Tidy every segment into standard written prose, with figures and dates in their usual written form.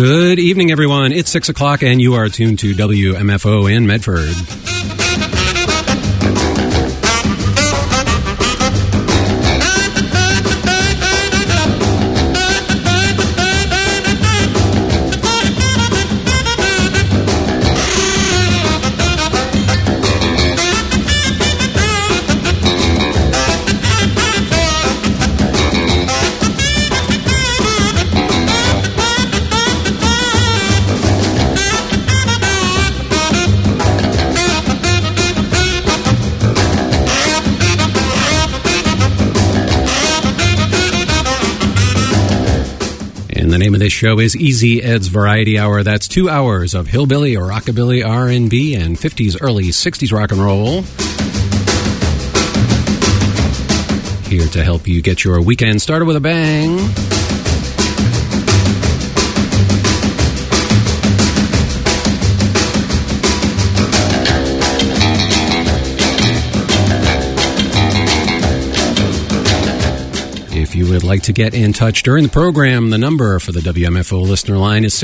Good evening, everyone. It's 6 o'clock, and you are tuned to WMFO in Medford. The name of this show is Easy Ed's Variety Hour. That's 2 hours of hillbilly, rockabilly, R&B, and 50s, early 60s rock and roll. Here to help you get your weekend started with a bang. If you would like to get in touch during the program, the number for the WMFO listener line is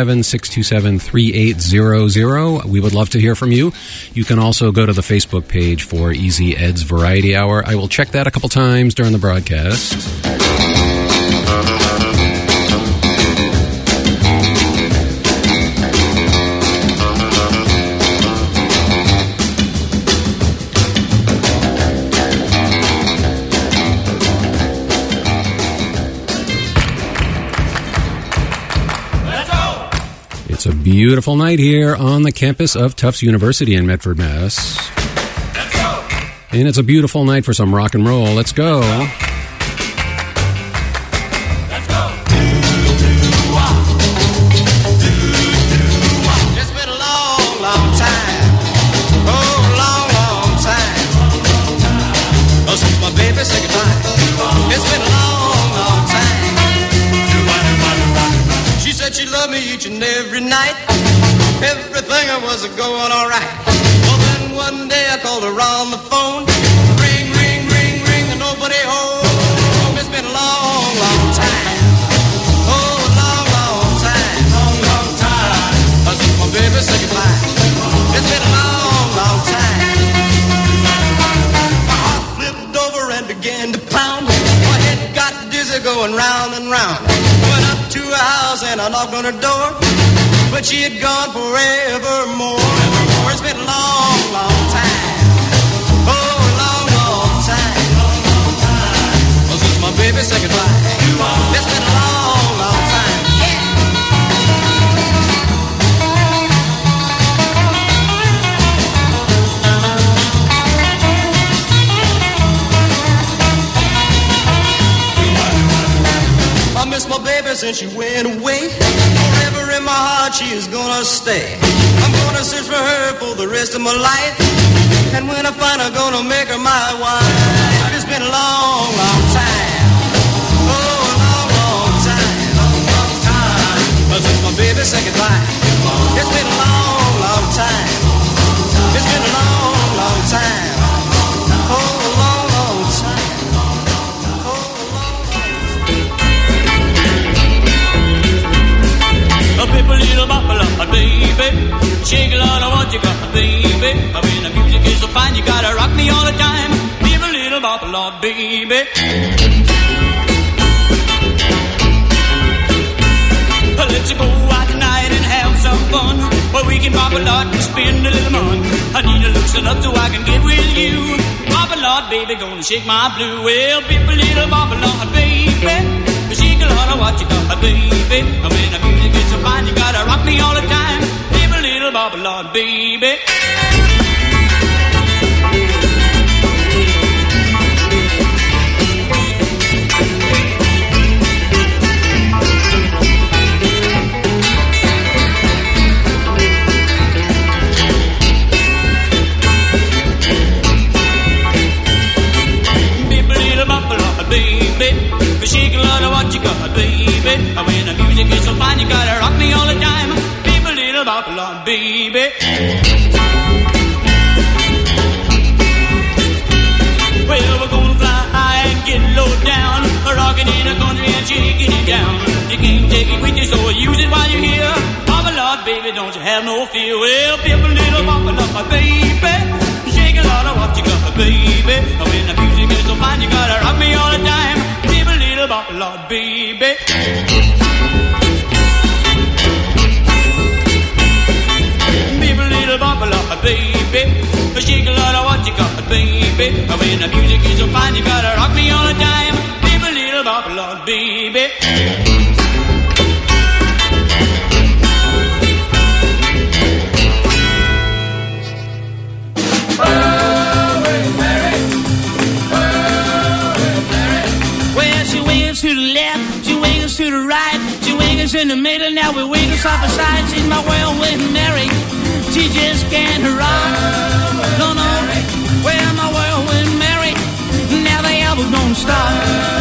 617-627-3800. We would love to hear from you. You can also go to the Facebook page for Easy Ed's Variety Hour. I will check that a couple times during the broadcast. It's a beautiful night here on the campus of Tufts University in Medford, Mass. Let's go. And it's a beautiful night for some rock and roll. Let's go. Let's go. It's been a long, long time. Oh, long, long time. Oh, since my baby said goodbye. It's been a long, long time. She said she loved me each and every night. Everything was going all right. Well, then one day I called her on the phone. Ring, ring, ring, ring, and nobody home. It's been a long, long time. Oh, a long, long time. Long, long time. Since my baby said goodbye. It's been a long, long time. My heart flipped over and began to pound. My head got dizzy going round and round. Went up to her house and I knocked on her door, but she had gone forevermore. It's been a long, long time. Oh, a long, long time. Well, since my baby said goodbye. It's been a long, long time. Yeah. I miss my baby since she went away. Forever in my heart she is gonna stay. I'm gonna search for her for the rest of my life. And when I find her, gonna make her my wife. It's been a long, long time. Oh, a long, long time. Long, long time. But since my baby said goodbye. It's been a long, long time. It's been a long, long time. Oh, a long, long time. A pipple little bopple up, baby. Shake a lot of what you got, baby. I mean, the music is so fine, you gotta rock me all the time. Give a little bopple up, baby. Let's go out tonight and have some fun. Where we can pop a lot and spend a little money. I need to loosen up so I can get with you. Pop a lot, baby, gonna shake my blue. Well, pip a little bopple up, baby. Shake a lot of what you got, baby. I mean, the music is so fine, you gotta rock me all the time. Give a little bopple on, baby. Shake a lot of what you got, baby. When the music is so fine, you gotta rock me all the time. Keep a little bopple on, baby. Well, we're gonna fly high and get low down, rocking in the country and shaking it down. You can't take it with you, so use it while you're here. have no fear. Well, pip a little bopper love, baby. Shake a lot of what you got, baby. When the music is so fine, you gotta rock me all the time. Pip a little bopper love, baby. Pip a little bopper love, baby. Shake a lot of what you got, baby. When the music is so fine, you gotta rock me all the time. Pip a little bopper love, baby. To the left, she wiggles to the right, she wiggles in the middle, now we wiggle side by side. She's my whirlwind Mary, she just can't rock. No, no, well, my whirlwind Mary, now the album don't stop.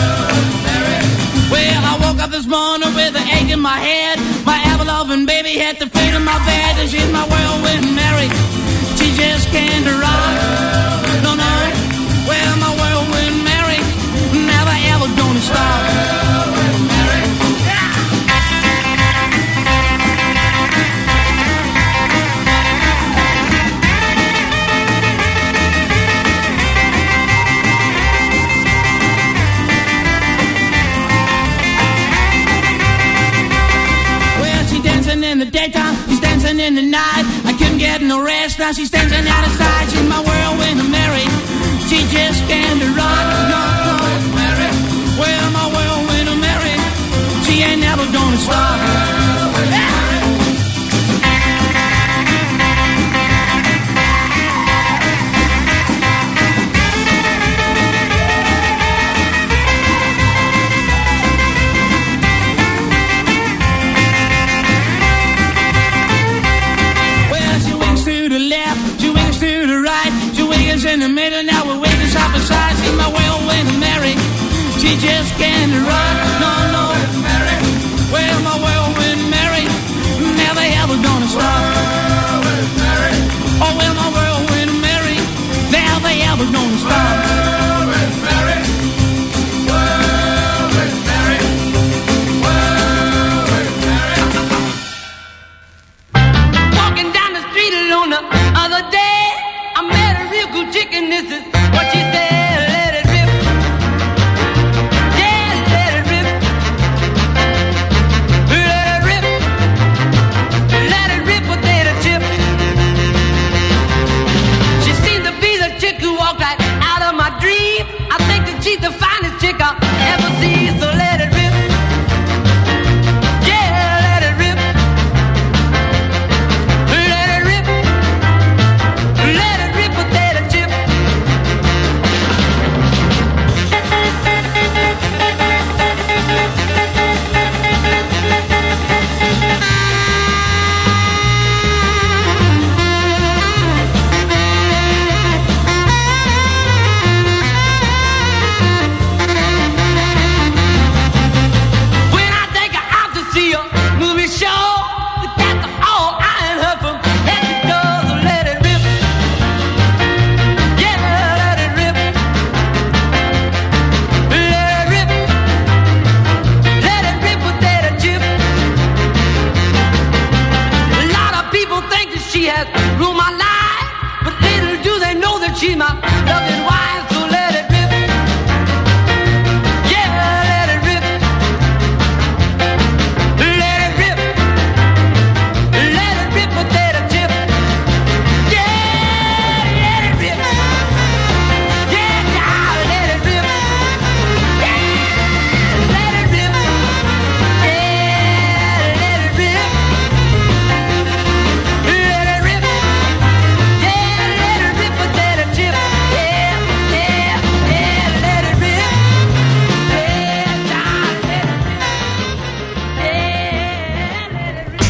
Well, I woke up this morning with an ache in my head. My apple-loving baby had to fit in my bed, and she's my whirlwind Mary, she just can't rock. No, no, well, my whirlwind Mary, now the album don't stop. In the daytime, she's dancing in the night. I couldn't get no rest, now she's dancing out of sight. She's my whirlwind Mary, she just can't rock. No, no, Mary, well, my whirlwind Mary, she ain't never gonna stop. In the middle, now we're waiting side by side. She's my whirlwind Mary, she just can't rock. No, no, Mary, well, my whirlwind Mary, never ever gonna stop. Oh, well, my whirlwind Mary, never ever gonna stop. Whirlwind Mary, whirlwind Mary, whirlwind Mary. Walking down the street alone the other day, I met a real good chicken, this is what she said. Let it rip. Yeah, let it rip. Let it rip. Let it rip, potato chip. She seemed to be the chick who walked right out of my dream. I think that she's the finest chick I'll ever see, so let it rip. Yeah, let it rip. Let it rip. Let it rip, potato chip. When I take her out to see a movie show, that's all I and her from head to toe, so let it rip. Yeah, let it rip. Let it rip. Let it rip, potato chip. A lot of people think that she has ruined my life, but little do they know that she's my loving wife, so let it rip. Yeah, let it rip. Let it rip. Let it rip, potato chip. Yeah, let it rip. Yeah, let it rip. Yeah, let it rip. Yeah, let it rip. Let it rip. Yeah, let it rip, potato chip. Yeah, yeah, yeah, let it rip. Yeah, let it rip. Yeah, let it rip.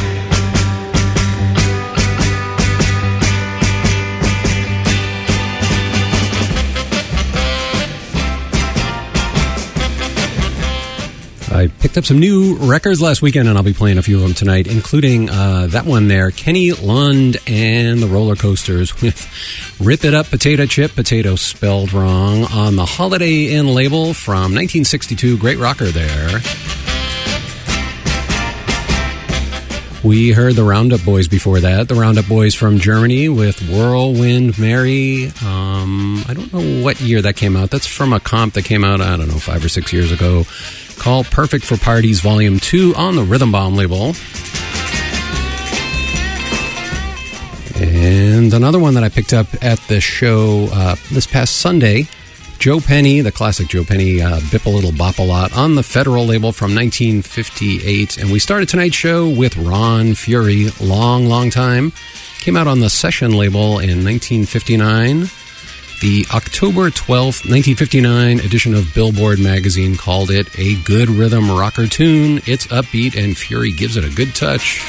I picked up some new records last weekend, and I'll be playing a few of them tonight, including that one there, Kenny Lund and the Roller Coasters with Rip It Up Potato Chip, potato spelled wrong, on the Holiday Inn label from 1962. Great rocker there. We heard the Roundup Boys before that. The Roundup Boys from Germany with Whirlwind Mary. I don't know what year that came out. That's from a comp that came out, 5 or 6 years ago, called Perfect for Parties Volume 2 on the Rhythm Bomb label. And another one that I picked up at the show this past Sunday, Joe Penny, the classic Joe Penny, Bip a Little Bop a Lot, on the Federal label from 1958. And we started tonight's show with Ron Fury, Long Time. Came out on the Session label in 1959. The October 12th, 1959 edition of Billboard magazine called it a good rhythm rocker tune. It's upbeat and Fury gives it a good touch.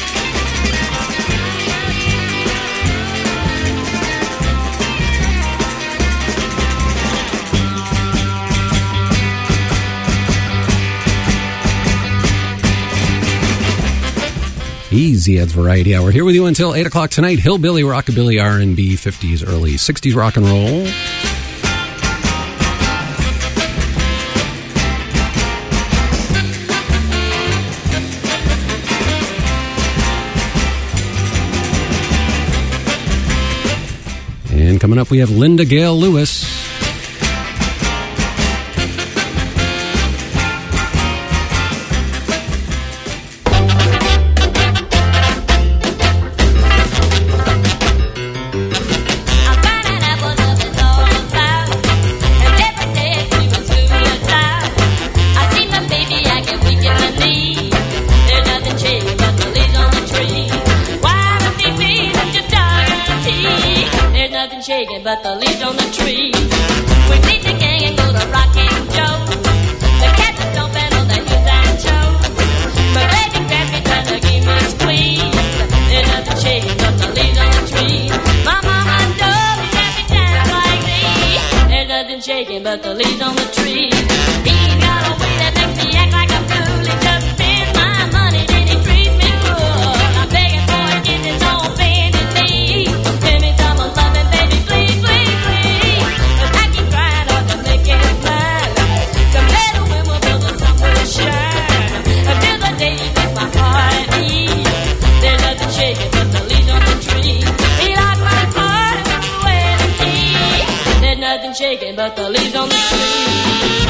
Easy as Variety Hour. Here with you until 8 o'clock tonight. Hillbilly, Rockabilly, R&B, 50s, early 60s rock and roll. And coming up, we have Linda Gale Lewis. But the leaves on the trees. We meet the gang and go to Rocking Joe. The cats are stomping on the heels and toes. My baby grabs me trying to give me a squeeze. There's nothing shaking but the leaves on the trees. My mama told me that we dance like me. There's nothing shaking but the leaves on the trees. He's got a way that makes me act like a fool. He just spends my money, then he treats me cruel. I'm begging for it, getting his own bended knee. Give me some of loving, baby, please. Shaking, but the leaves on the tree.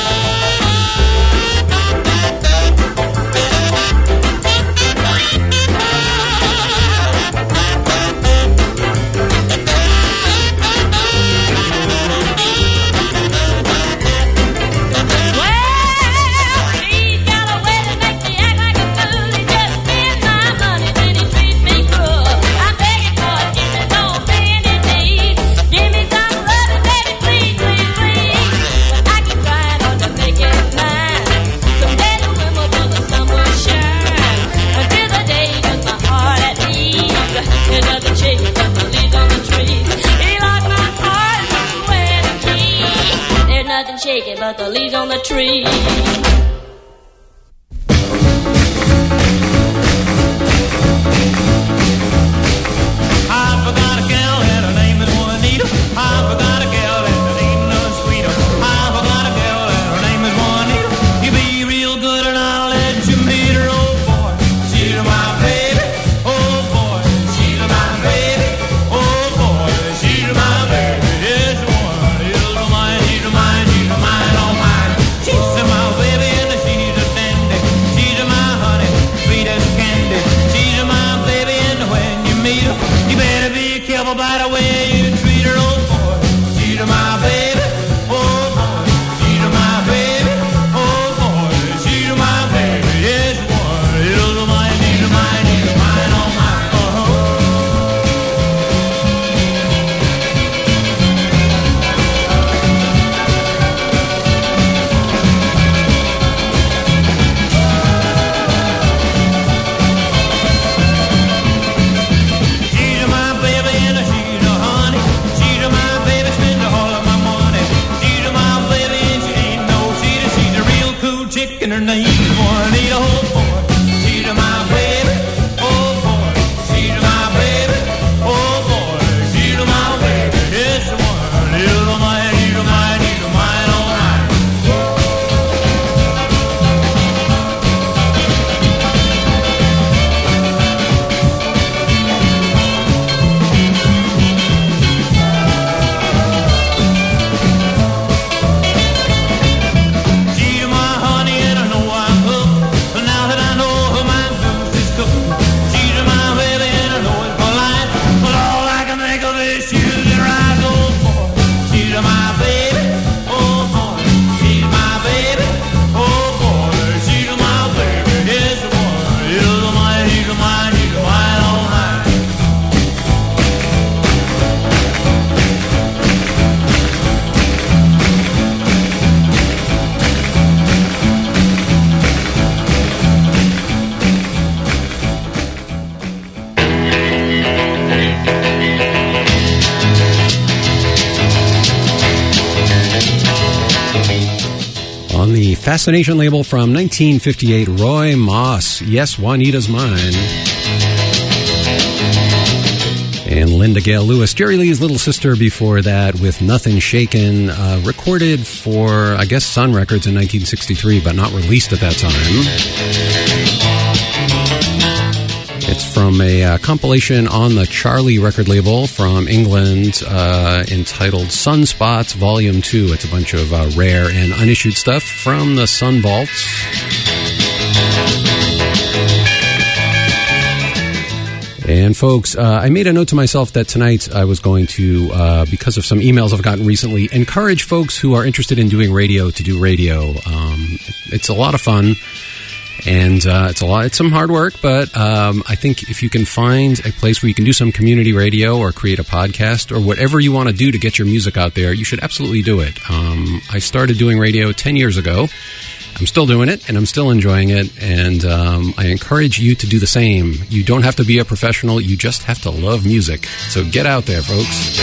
Shaking, but the leaves on the tree. On the Fascination label from 1958, Roy Moss, Yes, Juanita's Mine. And Linda Gale Lewis, Jerry Lee's little sister before that, with Nothing Shaken, recorded for, I guess, Sun Records in 1963, but not released at that time. It's from a compilation on the Charlie record label from England entitled Sunspots Volume 2. It's a bunch of rare and unissued stuff from the Sun Vaults. And folks, I made a note to myself that tonight I was going to, because of some emails I've gotten recently, encourage folks who are interested in doing radio to do radio. It's a lot of fun. And it's some hard work, but I think if you can find a place where you can do some community radio or create a podcast or whatever you want to do to get your music out there, you should absolutely do it. I started doing radio 10 years ago. I'm still doing it, and I'm still enjoying it, and I encourage you to do the same. You don't have to be a professional. You just have to love music. So get out there, folks.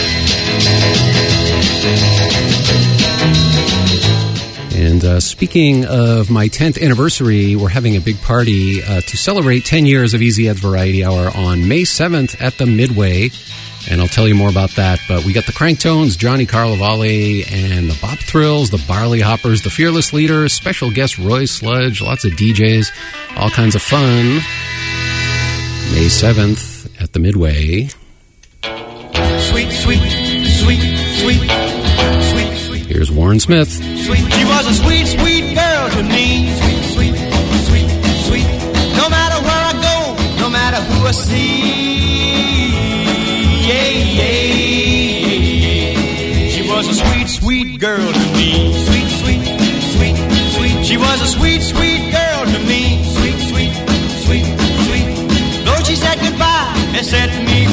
And speaking of my 10th anniversary, we're having a big party to celebrate 10 years of Easy Ed's Variety Hour on May 7th at the Midway. And I'll tell you more about that. But we got the Cranktones, Johnny Carlovale, and the Bop Thrills, the Barley Hoppers, the Fearless Leaders, special guest Roy Sludge, lots of DJs, all kinds of fun. May 7th at the Midway. Sweet, sweet, sweet, sweet, sweet, sweet. Here's Warren Smith. Sweet, she was a sweet, sweet girl to me. Sweet, sweet, sweet, sweet. No matter where I go, no matter who I see. Yeah, yeah, yeah. She was a sweet, sweet girl to me. Sweet, sweet, sweet, sweet. She was a sweet, sweet girl to me. Sweet, sweet, sweet, sweet. Though she said goodbye and set me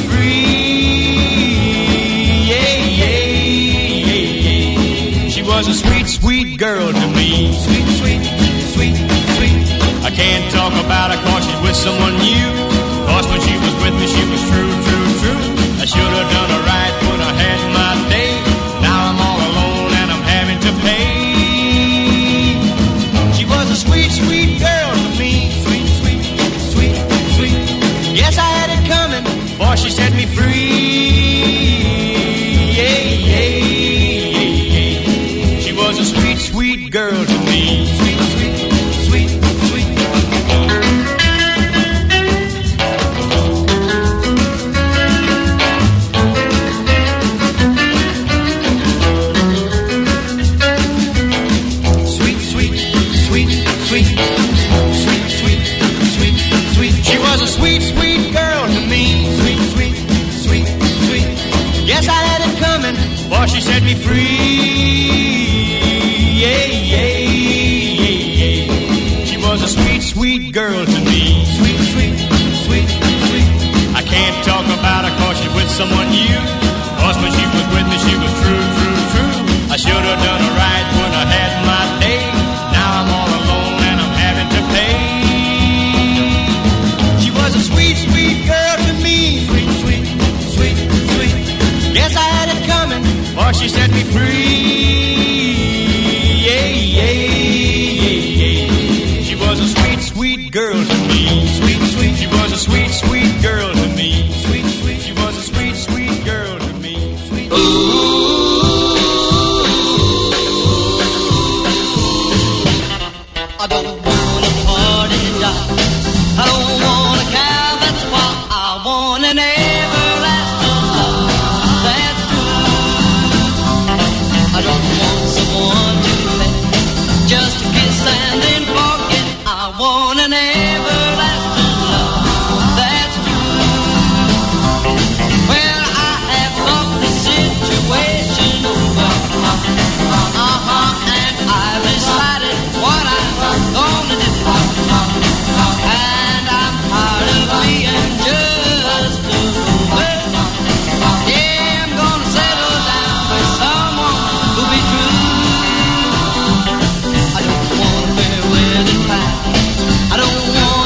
free. Yeah, yeah, yeah, yeah. She was a sweet, sweet girl to me. Sweet, sweet, sweet, sweet. I can't talk about her 'cause she's with someone new. 'Cause when she was with me, she was true, true, true. I should have done her right when I had my day. Now I'm all alone and I'm having to pay. She was a sweet, sweet girl to me. Sweet, sweet, sweet, sweet. Yes, I had it coming, for she set me free. Yeah, yeah, yeah, yeah. She was a sweet, sweet girl to me. Sweet, sweet, sweet, sweet. Sweet, sweet girl to me. Sweet, sweet, sweet, sweet. Yes, I had it coming, for she set me free. Yeah, yeah, yeah, yeah. She was a sweet, sweet girl to me. Sweet, sweet, sweet, sweet. I can't talk about her 'cause she's with someone new. 'Cause when she was with me, she was true, true, true. I should have done her right when I had my day. Now I'm all alone and I'm having to pay. A sweet, sweet girl to me. Sweet, sweet, sweet, sweet. Yes, I had it coming, for she set me free. Yeah, yeah, yeah, yeah. She was a sweet, sweet girl to me. Sweet, sweet. She was a sweet, sweet girl to me. Sweet, sweet. She was a sweet, sweet girl to me. Sweet. I don't want a party doll. I don't want a cow, that's why I want an everlasting love. That's true. I don't want someone to pay, just a kiss and then forget. I want an everlasting love. That's true. Well, I have thought the situation over. And I decided what I'm gonna do. And I'm tired of being just a fool. Yeah, I'm gonna settle down with someone who'll be true. I don't want a fair wedding party. I don't want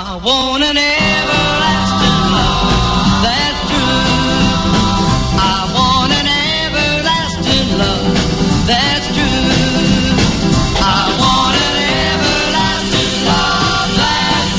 I want an everlasting love that's true. I want an everlasting love that's true. I want an everlasting love that's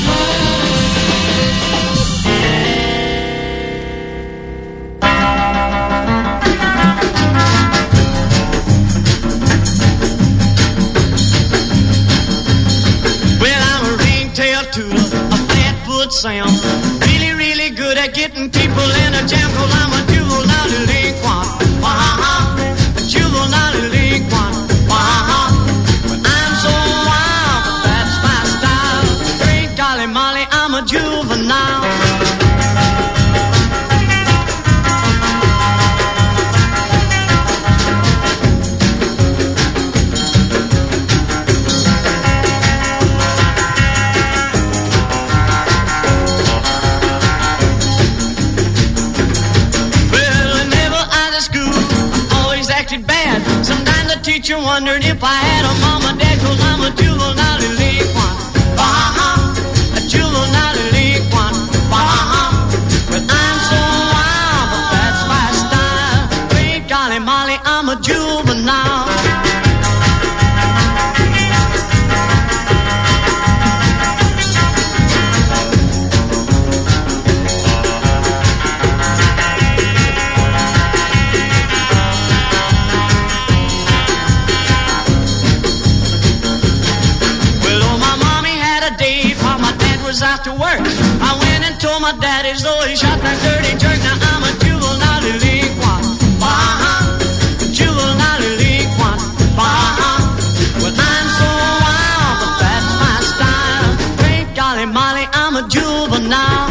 true. Well, I'm a ringtail tooter, a flatfoot sound. Really, really good at getting people in a jam, 'cause I'm a juvenile delinquent. A juvenile delinquent. I'm so wild, but that's my style. Great golly molly, I'm a juvenile. Teacher wondered if I had a mom or dad, 'cause I'm a juvenile delinquent. A juvenile delinquent. But I'm so wild, but that's my style. Great golly molly, I'm a juvenile. After work, I went and told my daddy, so he shot that dirty jerk. Now I'm a juvenile delinquent. Juvenile delinquent. Well, I'm so wild, but that's my style. Great golly molly, I'm a juvenile.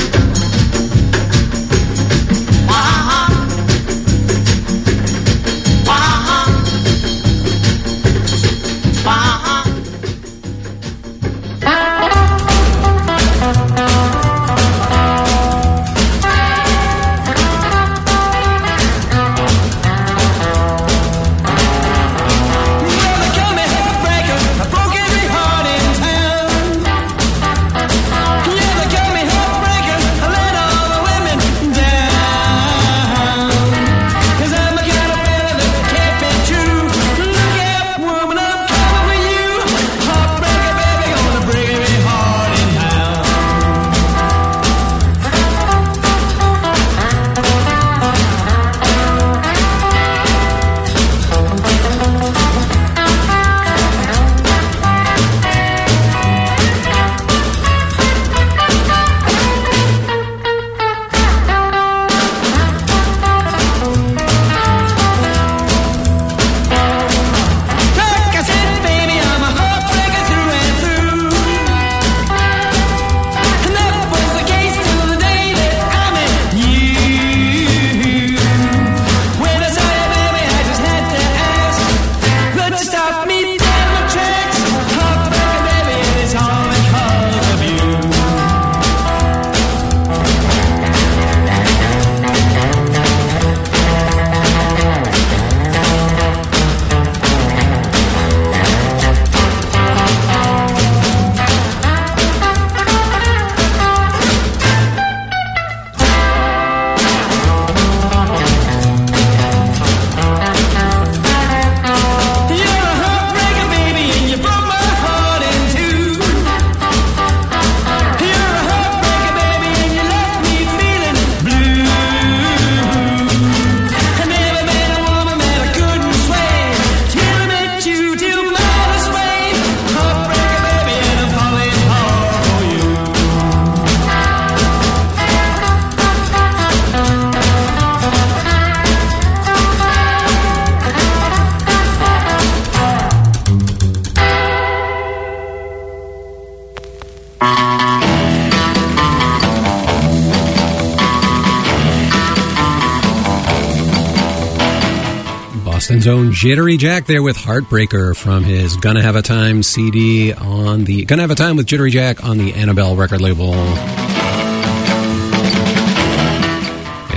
Boston's own Jittery Jack there with Heartbreaker from his Gonna Have a Time CD on the Gonna Have a Time with Jittery Jack on the Annabelle record label.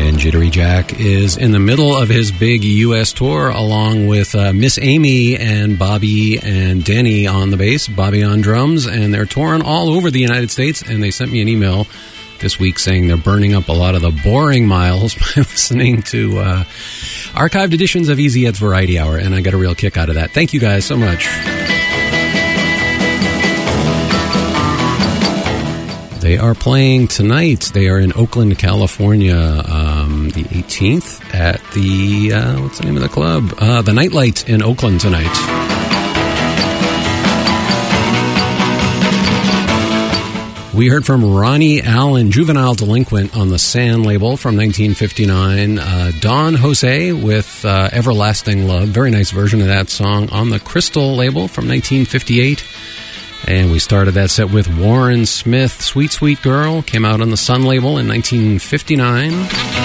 And Jittery Jack is in the middle of his big U.S. tour, along with Miss Amy and Bobby and Denny on the bass, Bobby on drums, and they're touring all over the United States. And they sent me an email this week saying they're burning up a lot of the boring miles by listening to archived editions of Easy Ed's Variety Hour, and I got a real kick out of that. Thank you guys so much. They are playing tonight. They are in Oakland, California, the 18th at the, what's the name of the club? The Nightlight in Oakland tonight. We heard from Ronnie Allen, Juvenile Delinquent, on the San label from 1959. Don Jose with Everlasting Love, very nice version of that song, on the Crystal label from 1958. And we started that set with Warren Smith, Sweet Sweet Girl, came out on the Sun label in 1959.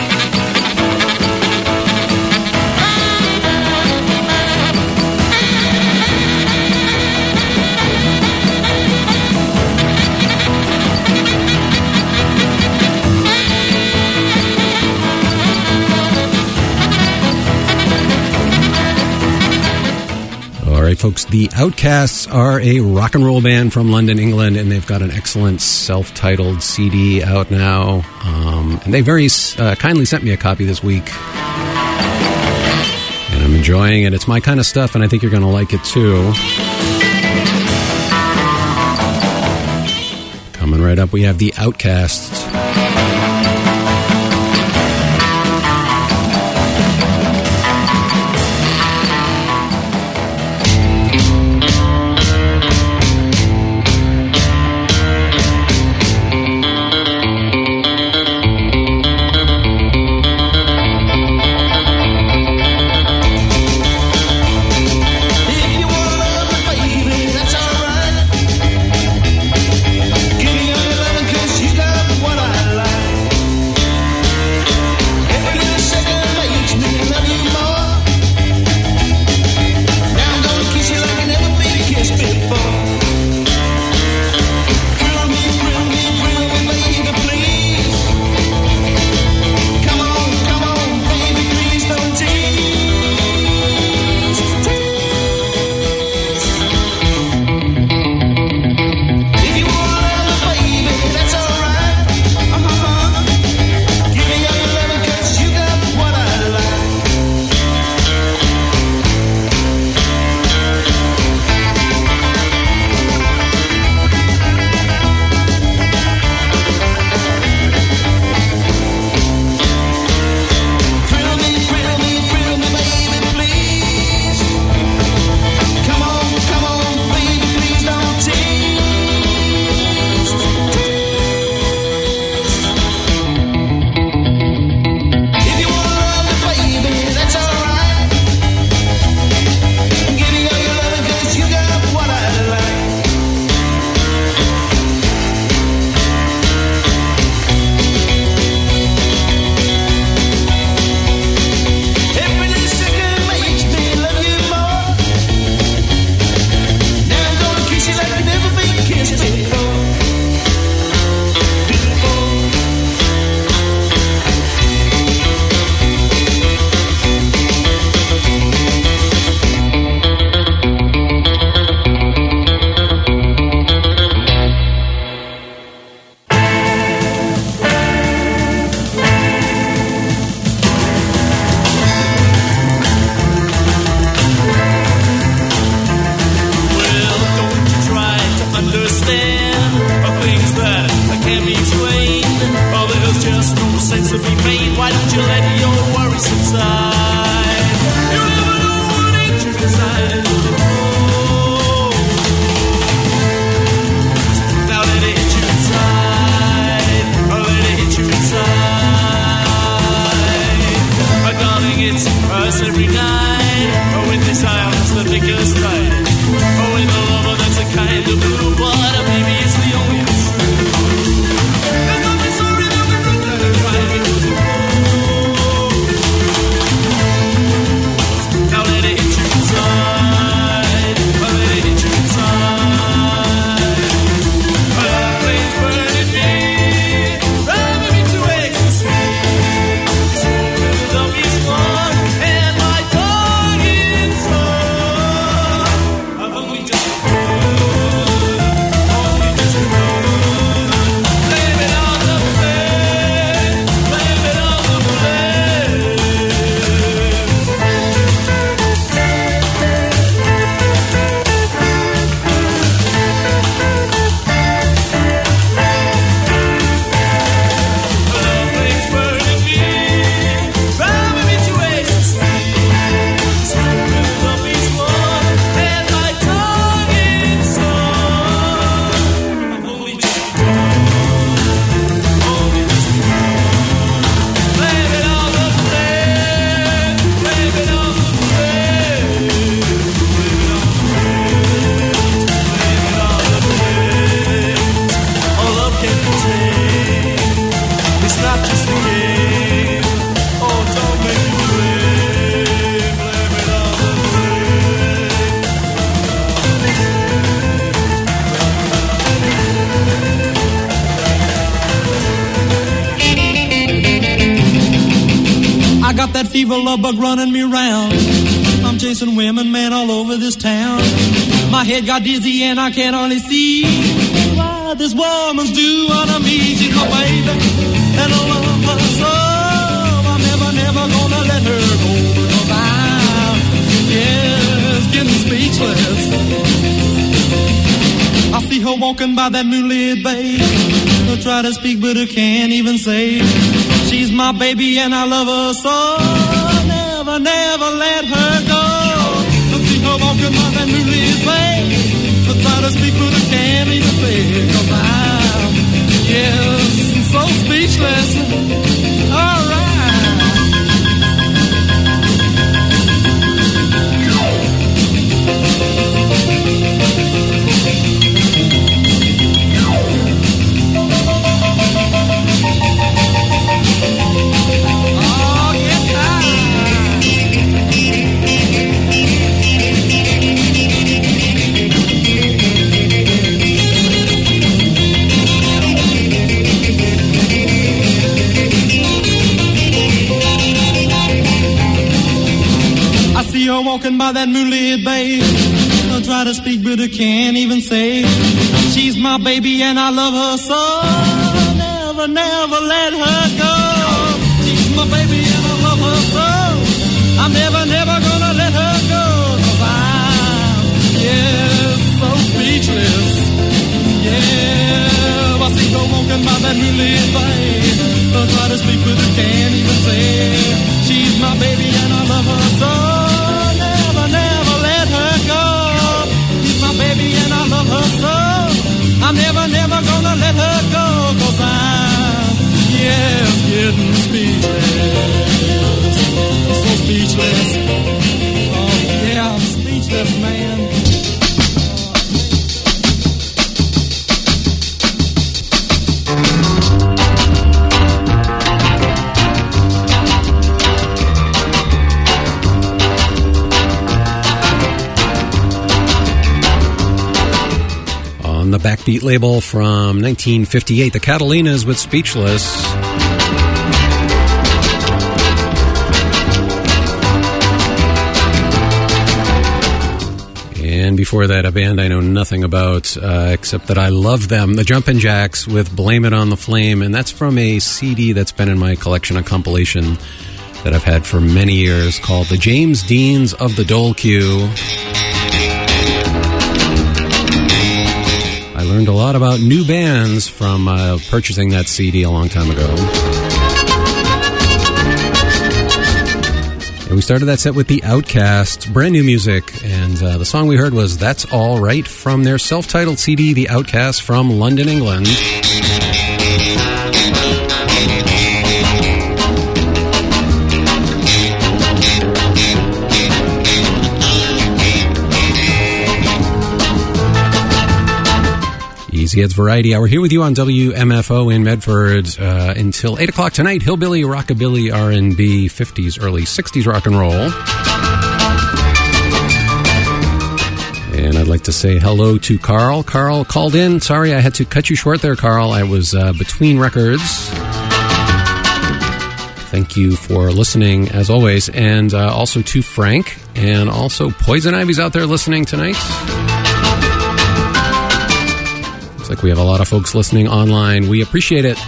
All right, folks, the Outcasts are a rock and roll band from London, England, and they've got an excellent self-titled CD out now. And they very kindly sent me a copy this week. And I'm enjoying it. It's my kind of stuff, and I think you're going to like it too. Coming right up, we have the Outcasts. got that fever love bug running me round. I'm chasing women, man, all over this town. My head got dizzy and I can hardly see why this woman's doing to me. She's my baby and I love her so. I'm never gonna let her go, because I'm, yes, getting speechless. I see her walking by that moonlit bay. I try to speak but I can't even say she's my baby and I love her so. Never let her go. I see her walking by that moonlit bay. I try to speak but I can't even say, 'cause I'm, yes, so speechless. All right. Walking by that moonlit bay. I try to speak but I can't even say she's my baby and I love her so. Never let her go. She's my baby and I love her so. I'm never gonna let her go, 'cause I'm, yes, so speechless. Yeah, I see her walking by that moonlit bay. I try to speak but I can't even say she's my baby and I love her so. Never let her go. She's my baby and I love her so. I'm never gonna let her go, 'cause I'm, yes, getting speechless. So speechless. Oh yeah, I'm speechless, man. The Backbeat label from 1958, the Catalinas with Speechless. And before that, a band I know nothing about, except that I love them, the Jumpin' Jacks with Blame It on the Flame, and that's from a CD that's been in my collection, a compilation that I've had for many years called The James Deans of the Dole Queue. I learned a lot about new bands from purchasing that CD a long time ago. And we started that set with The Outcasts, brand new music, and the song we heard was That's All Right from their self-titled CD, The Outcasts from London, England. Easy Heads Variety Hour here with you on WMFO in Medford until 8 o'clock tonight. Hillbilly, Rockabilly, R&B, 50s, early 60s rock and roll. And I'd like to say hello to Carl. Carl called in. Sorry, I had to cut you short there, Carl. I was between records. Thank you for listening, as always. And also to Frank. And also Poison Ivy's out there listening tonight. Looks like we have a lot of folks listening online. We appreciate it.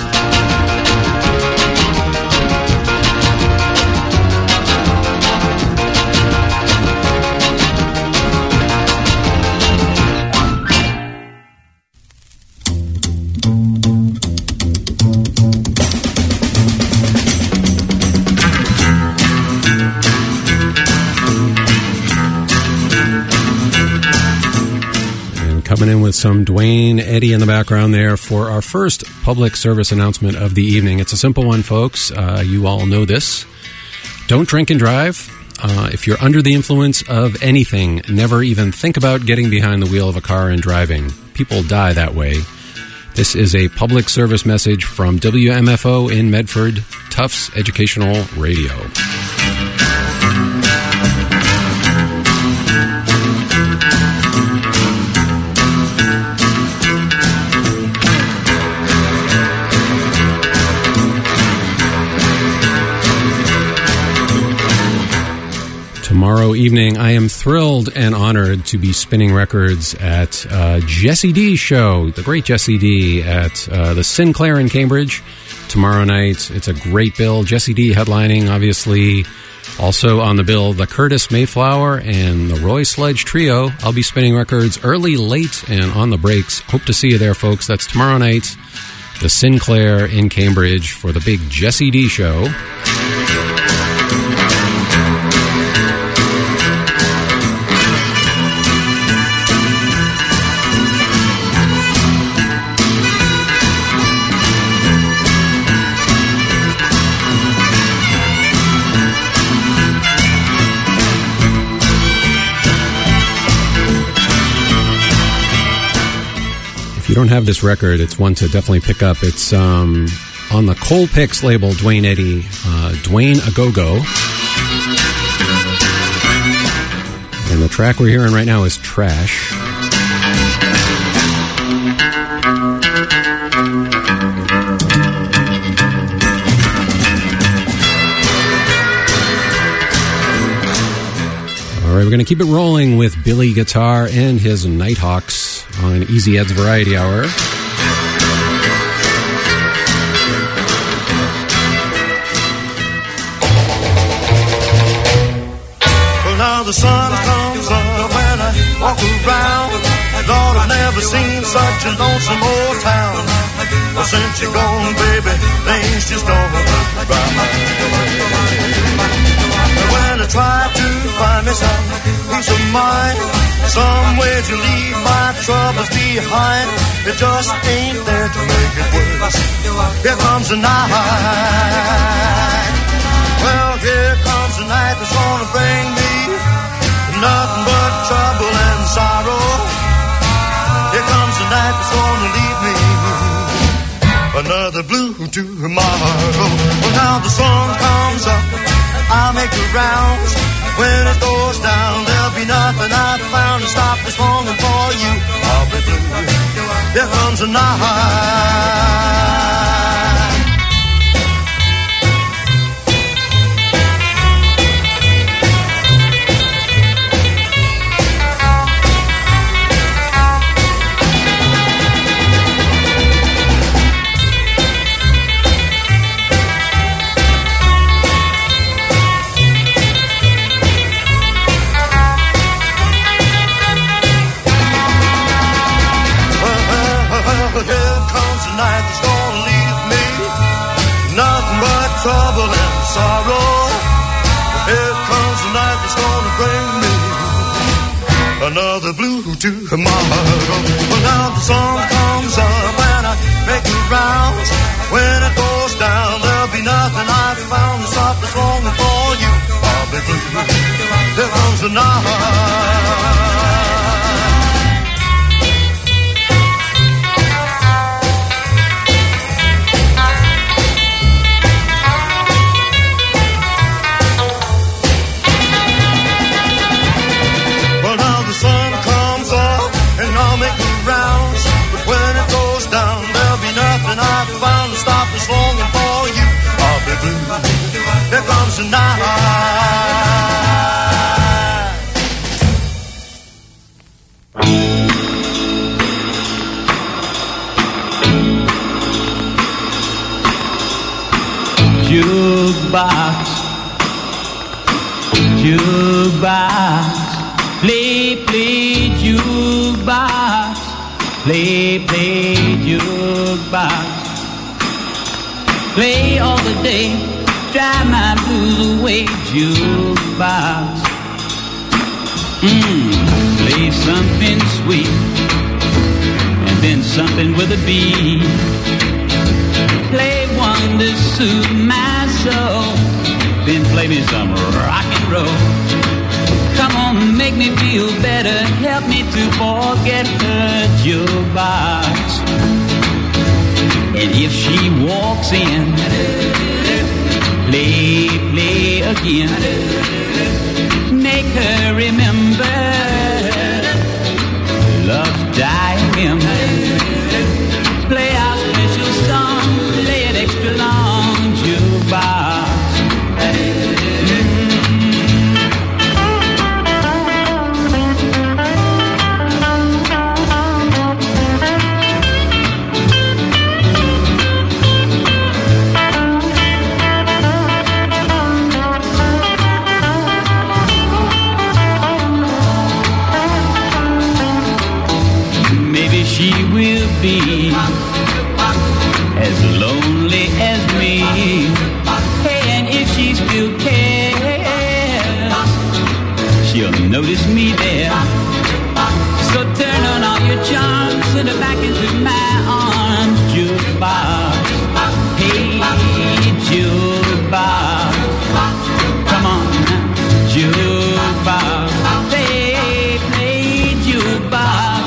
Coming in with some Dwayne Eddy in the background there for our first public service announcement of the evening. It's a simple one, folks. You all know this. Don't drink and drive. If you're under the influence of anything, never even think about getting behind the wheel of a car and driving. People die that way. This is a public service message from WMFO in Medford, Tufts Educational Radio. tomorrow evening. I am thrilled and honored to be spinning records at Jesse D's show, the great Jesse D, at the Sinclair in Cambridge tomorrow night. It's a great bill. Jesse D headlining, obviously. Also on the bill, the Curtis Mayflower and the Roy Sledge Trio. I'll be spinning records early, late, and on the breaks. Hope to see you there, folks. That's tomorrow night, the Sinclair in Cambridge for the big Jesse D show. If you don't have this record, it's one to definitely pick up. It's on the Cole Picks label, Dwayne Eddy, Dwayne A Go-Go. And the track we're hearing right now is Trash. All right, we're going to keep it rolling with Billy Guitar and his Nighthawks on Easy Ed's Variety Hour. Well, now the sun comes up when I walk around. Lord, I've never seen such a lonesome old town. Well, since you're gone, baby, things just don't look right. When I try to find me some peace of mind, somewhere to leave my troubles behind, it just ain't there to make it worse. Here comes the night. Well, here comes the night that's gonna bring me nothing but trouble and sorrow. Here comes the night that's gonna leave me another blue tomorrow. Well, now the sun comes up, I'll make the rounds. When it goes down, there'll be nothing I've found to stop this longing for you. I'll be blue. Here comes the night. Trouble and sorrow. Here comes the night that's gonna bring me another blue tomorrow. Well, now the sun comes up and I make the rounds. When it goes down, there'll be nothing I've found to stop this longing for you. I'll be blue. Here comes the night. Here comes the night. Jukebox, jukebox, play, play, jukebox, play, play, jukebox, play all the day. Drive my blues away, jukebox. Play something sweet, and then something with a beat. Play one to soothe my soul, then play me some rock and roll. Come on, make me feel better, help me to forget her, jukebox. And if she walks in, play, play again. Make her remember love's dying hymn. Play our special song, play it extra long, jukebox. jukebox. Hey, jukebox. Come on now, jukebox. Play jukebox.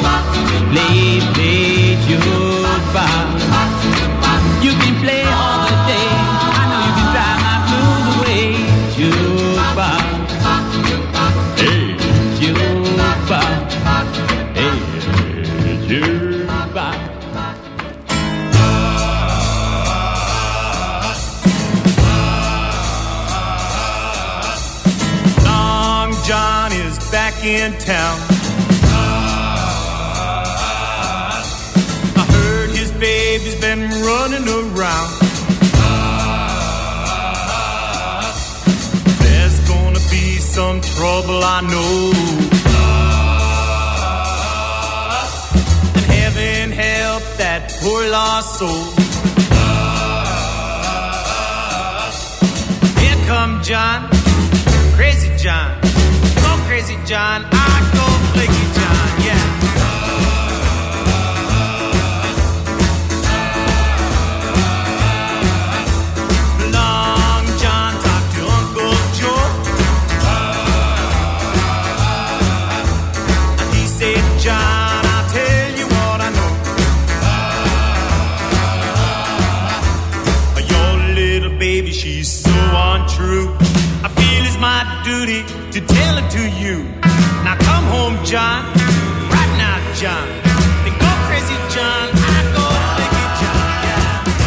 Play jukebox. You can play all the day. I know you can drive my blues away. Jukebox. Hey, jukebox. Hey, jukebox. Long John is back in town. I heard his baby's been running around. There's gonna be some trouble, I know. And heaven help that poor lost soul. Here come John, Crazy John. Go Crazy John, I go Flaky John, yeah. Long John talked to Uncle Joe. And he said, John, I'll tell you what I know. Your little baby, she's so untrue. I feel it's my duty to tell it to you. Now come home, John. Right now, John. Then go Crazy John. I go Flaky John, yeah.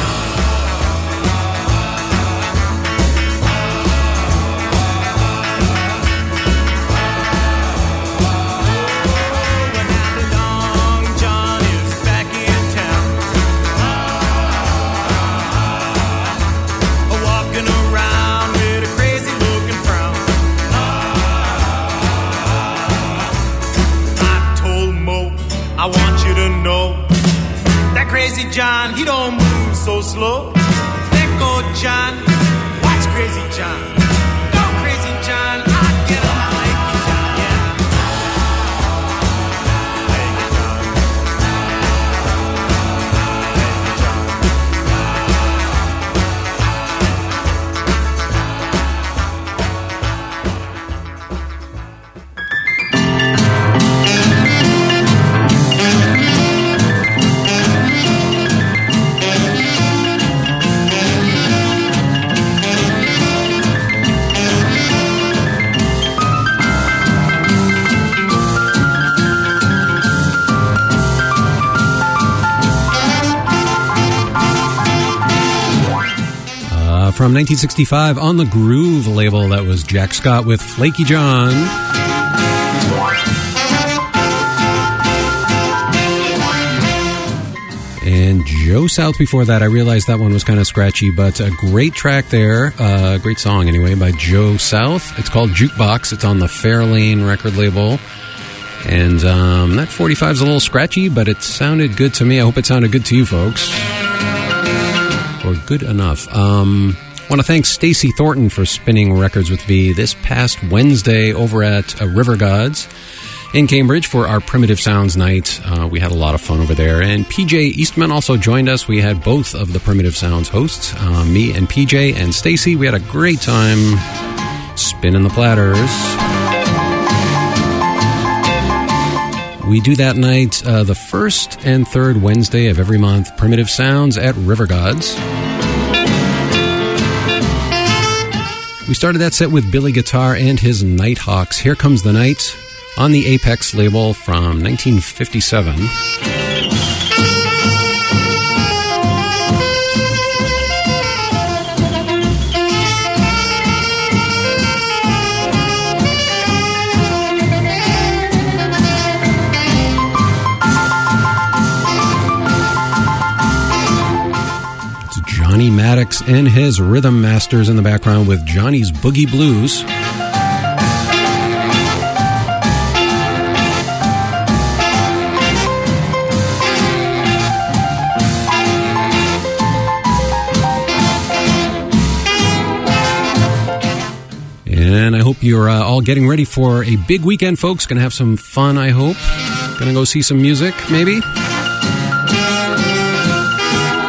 When Long John is back in town, walking around with a crazy looking frown. I told Mo, I want you to know that Crazy John, he don't move so slow. Let go, John. Watch Crazy John. Go Crazy John. I get him like you, John, yeah. From 1965 on the Groove label, that was Jack Scott with Flaky John. And Joe South before that. I realized that one was kind of scratchy, but a great track there. Great song anyway by Joe South. It's called Jukebox. It's on the Fairlane record label. And that 45 is a little scratchy, but it sounded good to me. I hope it sounded good to you folks. Or good enough. I want to thank Stacey Thornton for spinning records with me this past Wednesday over at River Gods in Cambridge for our Primitive Sounds night. We had a lot of fun over there. And PJ Eastman also joined us. We had both of the Primitive Sounds hosts, me and PJ and Stacey. We had a great time spinning the platters. We do that night the first and third Wednesday of every month, Primitive Sounds at River Gods. We started that set with Billy Guitar and his Nighthawks. Here Comes the Night on the Apex label from 1957. Johnny Maddox and his Rhythm Masters in the background with Johnny's Boogie Blues. And I hope you're all getting ready for a big weekend, folks. Going to have some fun, I hope. Going to go see some music, maybe.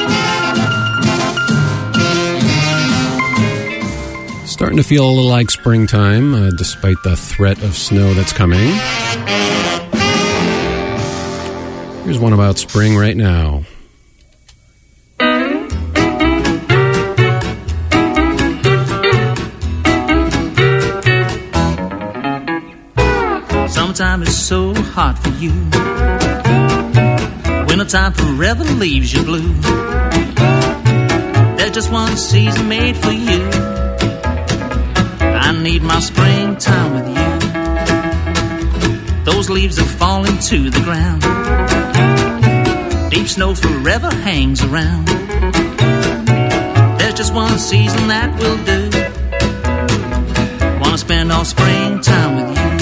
Starting to feel a little like springtime, despite the threat of snow that's coming. Here's one about spring right now. Summertime is so hot for you. Wintertime forever leaves you blue. There's just one season made for you. I need my springtime with you. Those leaves are falling to the ground. Deep snow forever hangs around. There's just one season that will do. Wanna spend all springtime with you.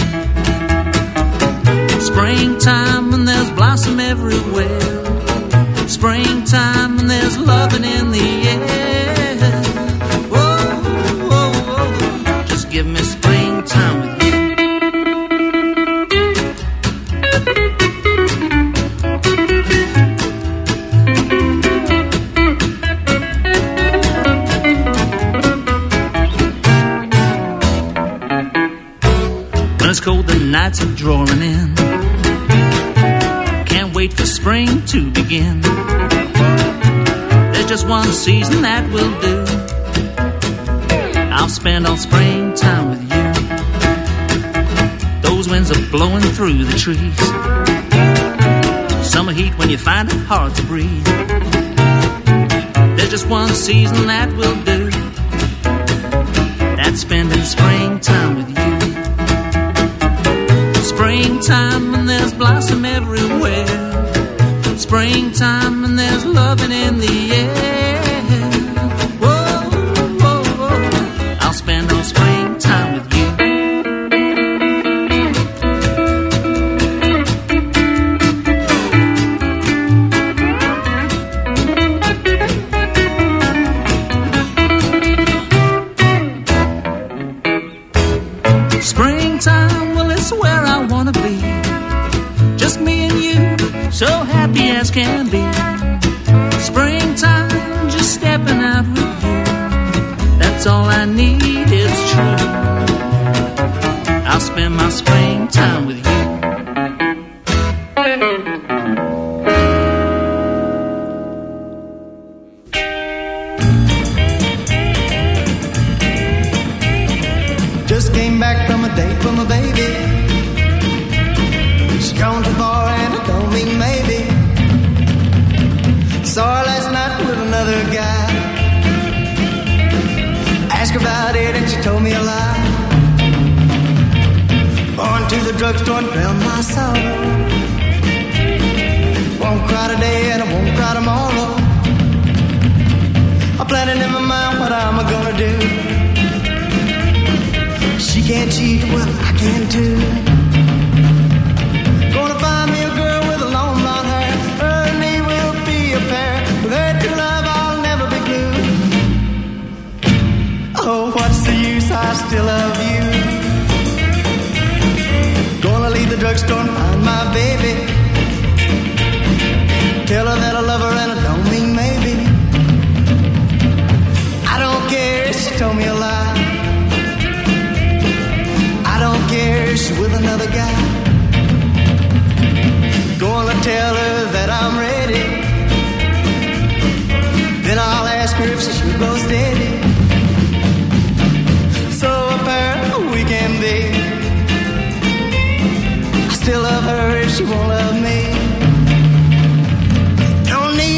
Springtime and there's blossom everywhere. Springtime and there's loving in the air. Whoa, whoa, whoa. Just give me springtime with you. When it's cold, the nights are drawing in. Can't wait for spring to begin. There's just one season that will do. I'll spend all springtime with you. Those winds are blowing through the trees. Summer heat when you find it hard to breathe. There's just one season that will do. That's spending springtime with you. Springtime and there's blossom everywhere. Springtime and there's loving in the air. Whoa, whoa, whoa. I'll spend all springtime with you. Springtime, well, it's where I wanna be. Just me and you, so happy as can be. Springtime, just stepping out with you. That's all I need, it's true. I'll spend my springtime with you. Just came back from a date with my baby. She's gone too far and I don't mean maybe. Saw her last night with another guy. Asked her about it and she told me a lie. Going to the drugstore and found my sorrow. Won't cry today and I won't cry tomorrow. I'm planning in my mind what I'm gonna do. She can't cheat, well I can too. Gonna find me a girl with a long blonde hair. Her and me will be a pair. With her true love I'll never be blue. Oh, what's the use, I still love you. Gonna leave the drugstore and find my baby. Tell her that I love her and I don't mean maybe. I don't care if she told me a lie. I don't care if she's with another guy. Gonna tell her that I'm ready. Then I'll ask her if she should go steady. So a pair we can be. I still love her if she won't love me. Don't need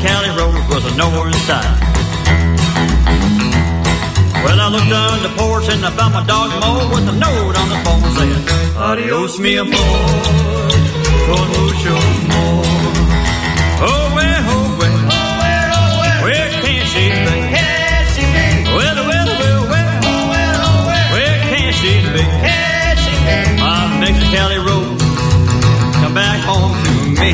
Mexicali road was nowhere in sight. Well, I looked under the porch and I found my dog Mo with a note on the phone saying, Adios, mi amor, con mucho amor. Oh, well, where can she be? Well, where can she be? On Mexicali road, come back home to me.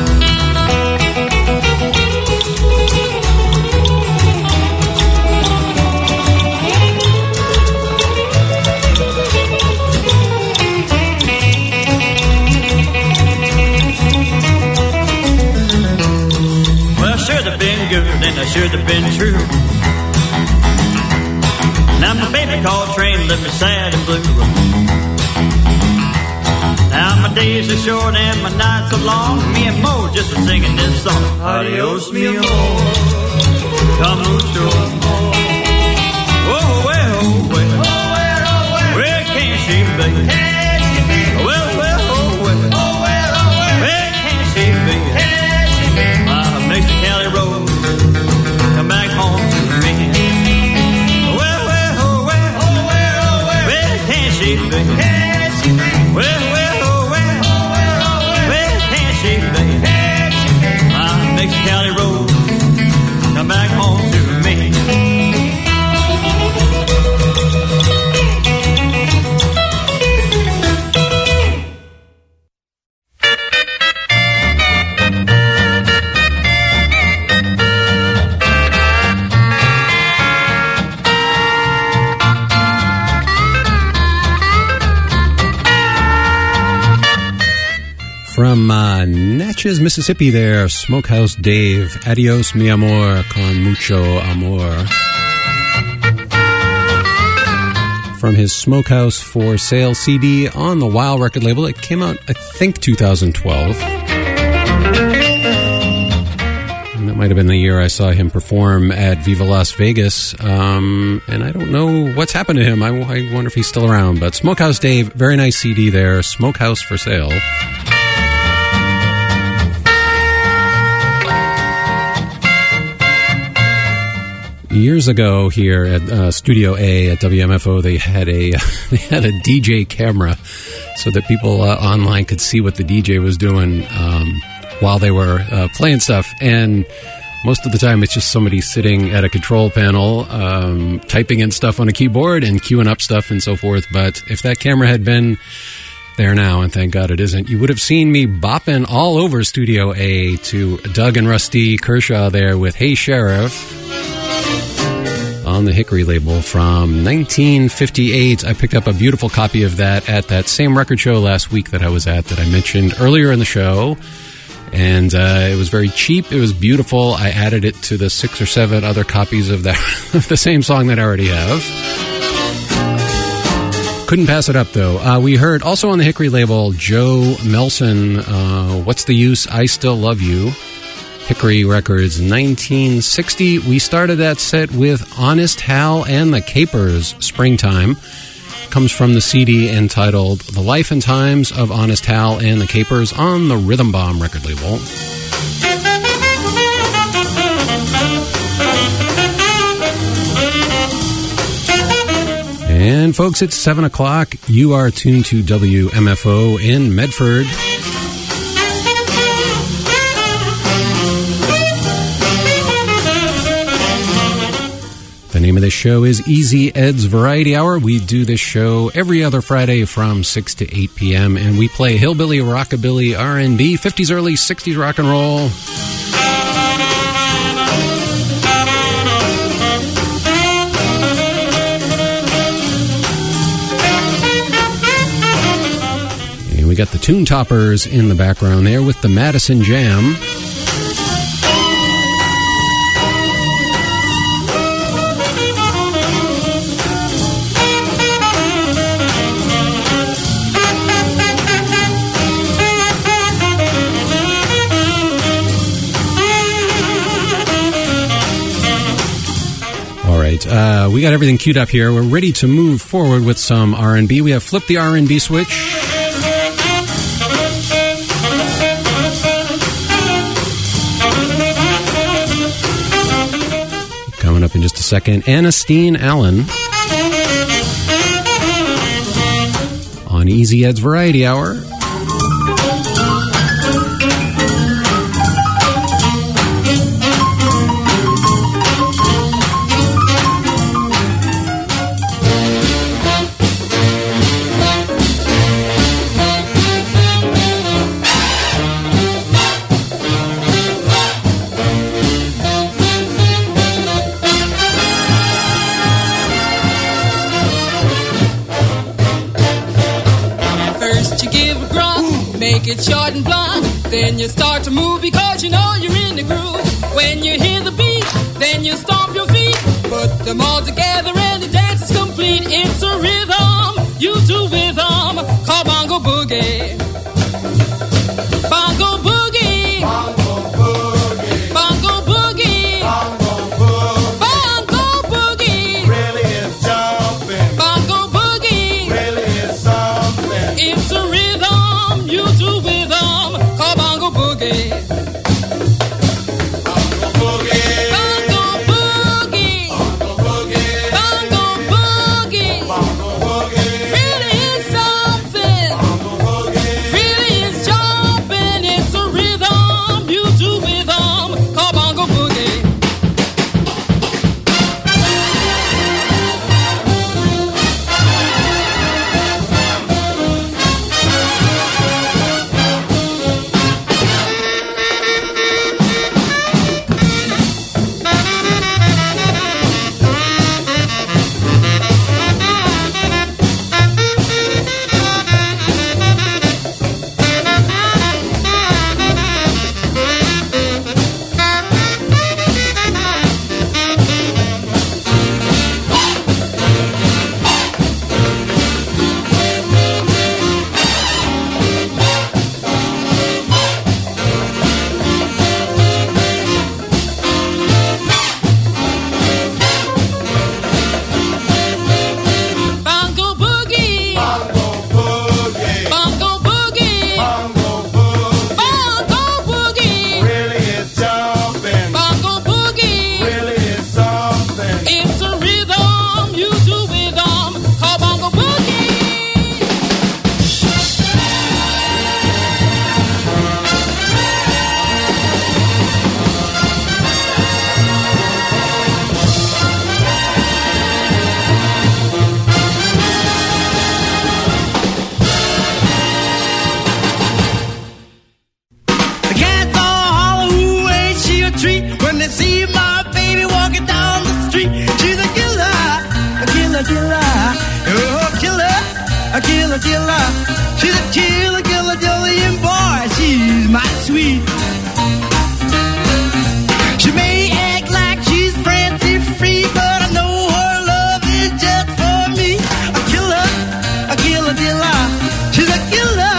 Good and I should have been true. Now my baby called train left me sad and blue. Now my days are short and my nights are long. Me and Mo just are singing this song. Adios, mi amor, con mucho amor. Oh, well, where can she be? Well, where can she be? Mexicali road, come back home to me. Well, where can she be? Well, where can she be? Mexicali road, come back home to me. From Natchez, Mississippi there, Smokehouse Dave, Adios mi amor, con mucho amor. From his Smokehouse for Sale CD on the Wow record label. It came out, I think, 2012. And that might have been the year I saw him perform at Viva Las Vegas. And I don't know what's happened to him. I wonder if he's still around. But Smokehouse Dave, very nice CD there, Smokehouse for Sale. Years ago here at Studio A at WMFO, they had a DJ camera so that people online could see what the DJ was doing while they were playing stuff. And most of the time, it's just somebody sitting at a control panel, typing in stuff on a keyboard and queuing up stuff and so forth. But if that camera had been there now, and thank God it isn't, you would have seen me bopping all over Studio A to Doug and Rusty Kershaw there with Hey Sheriff on the Hickory label from 1958. I picked up a beautiful copy of that at that same record show last week that I was at that I mentioned earlier in the show. And it was very cheap. It was beautiful. I added it to the 6 or 7 other copies of that of the same song that I already have. Couldn't pass it up, though. We heard also on the Hickory label, Joe Melson, What's the Use? I Still Love You. Hickory Records, 1960. We started that set with Honest Hal and the Capers, Springtime. Comes from the CD entitled The Life and Times of Honest Hal and the Capers on the Rhythm Bomb record label. And folks, it's 7 o'clock. You are tuned to WMFO in Medford. The name of this show is Easy Ed's Variety Hour. We do this show every other Friday from 6 to 8 p.m. and we play hillbilly, rockabilly, R&B, 50s, early 60s rock and roll. And we got the Tune Toppers in the background there with the Madison Jam. We got everything queued up here. We're ready to move forward with some R&B. We have flipped the R&B switch. second, Anastine Allen on Easy Ed's Variety Hour. Make it short and blunt, then you start to move because you know you're in the groove. When you hear the beat, then you stomp your feet, put them all together and the dance is complete. It's a rhythm you do with them, called bongo boogie. Bongo boogie. Bongo boogie. Bongo boogie. Really is jumping. Bongo boogie. Really is something. It's a rhythm you do with them, called bongo boogie. Bongo boogie. Bongo boogie. Bongo boogie. Bongo boogie. Bongo boogie. Really is something. Bongo boogie. Really is jumping. It's a rhythm you do with them, called bongo boogie. Bongo boogie. Bongo boogie. Bongo boogie. Bongo boogie. Bongo boogie. Really is jumping. Bongo boogie. Really is something. It's a rhythm you do with them, called bongo boogie. The cats all holler, ooh, ain't she a treat? When they see my baby walking down the street. She's a killer, a killer, killer. Oh, killer, a killer, killer. She's a killer, killer, Dillian boy. She's mighty sweet. She may act like she's fancy free, but I know her love is just for me. A killer, killer. She's a killer,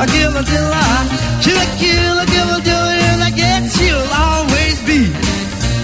killer. She's a killer, killer, and I guess she'll always be.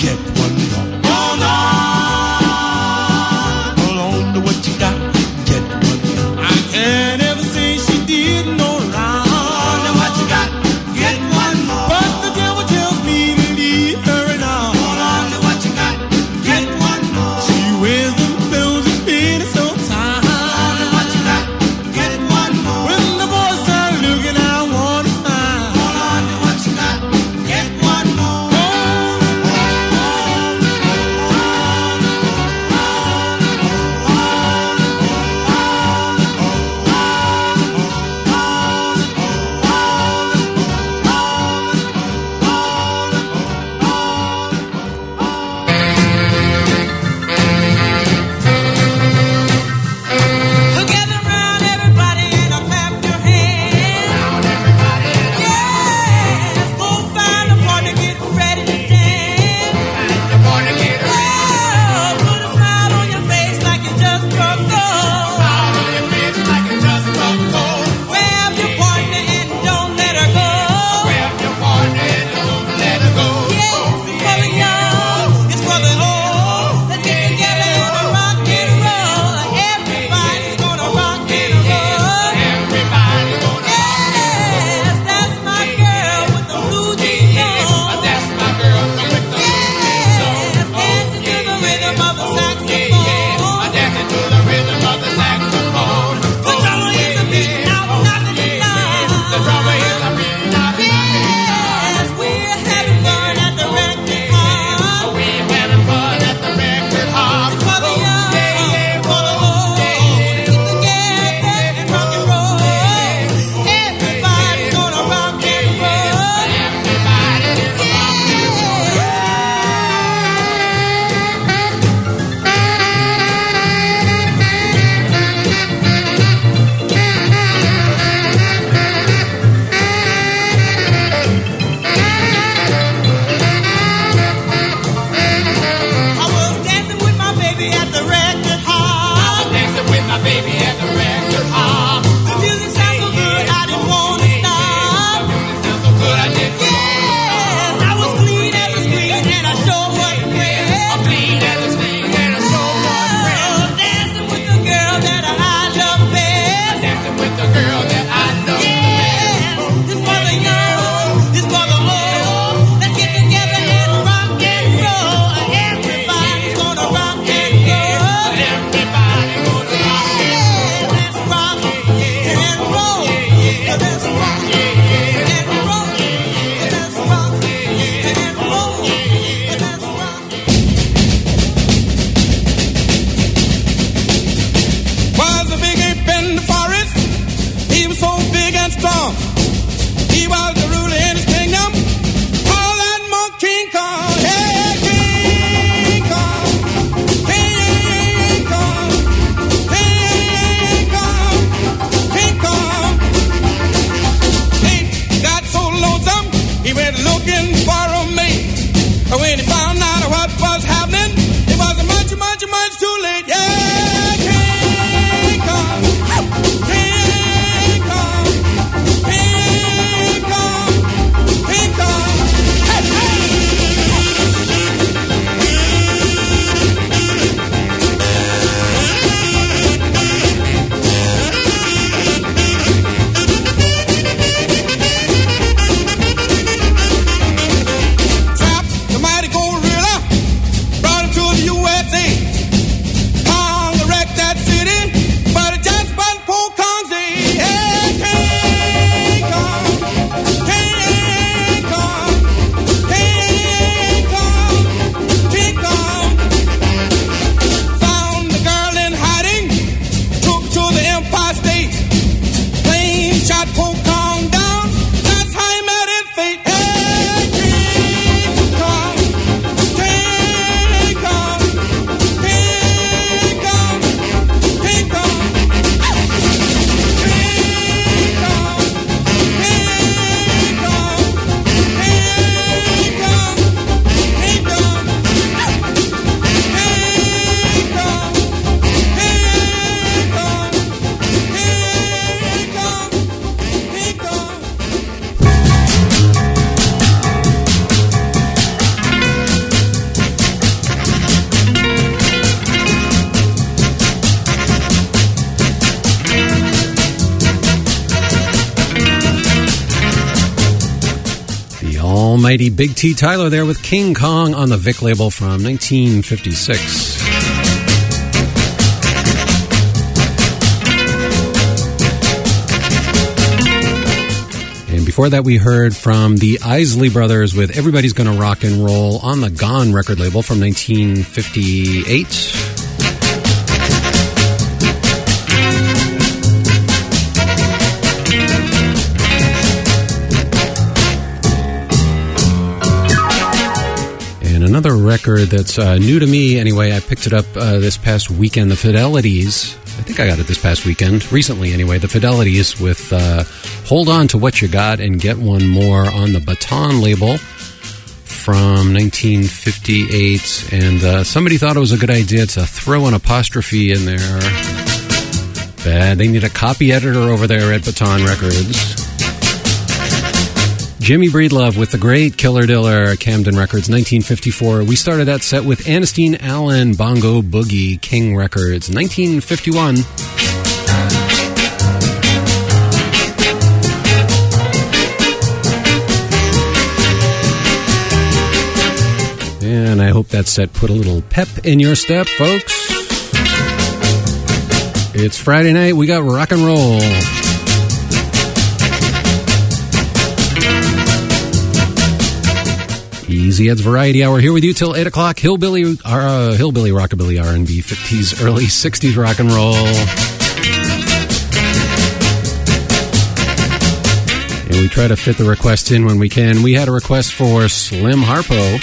get one more. Hold on to what you got, get one more. I can't ever say she did no wrong. Hold on to what you got, get one more. But the devil tells me to leave her now. Hold on to what you got, get one more. She wears them bills and being so tired. Hold on to what you got, get one more. When the boys start looking, I wanna find. Hold on to what you got, get one more. Hold on. almighty Big T Tyler there with King Kong on the Vic label from 1956. And before that, we heard from the Isley Brothers with Everybody's Gonna Rock and Roll on the Gone record label from 1958. Another record that's new to me, anyway. I picked it up this past weekend, The Fidelities. I think I got it this past weekend, recently anyway. The Fidelities with Hold On to What You Got and Get One More on the Baton label from 1958. And somebody thought it was a good idea to throw an apostrophe in there. Bad. They need a copy editor over there at Baton Records. Jimmy Breedlove with the great Killer Diller, Camden Records, 1954. We started that set with Ernestine Allen, Bongo Boogie, King Records, 1951. And I hope that set put a little pep in your step, folks. It's Friday night. We got rock and roll. Easy Ed's Variety Hour here with you till 8 o'clock. Hillbilly Rockabilly R&B, 50s, early 60s rock and roll. And we try to fit the requests in when we can. We had a request for Slim Harpo.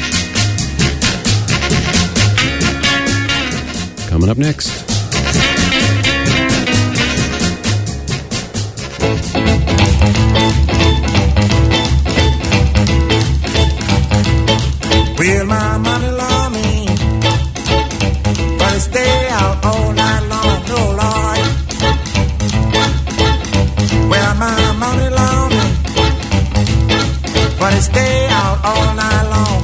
Coming up next. Well, my money love me, but I stay out all night long, oh Lord. Well, my money love me, but I stay out all night long.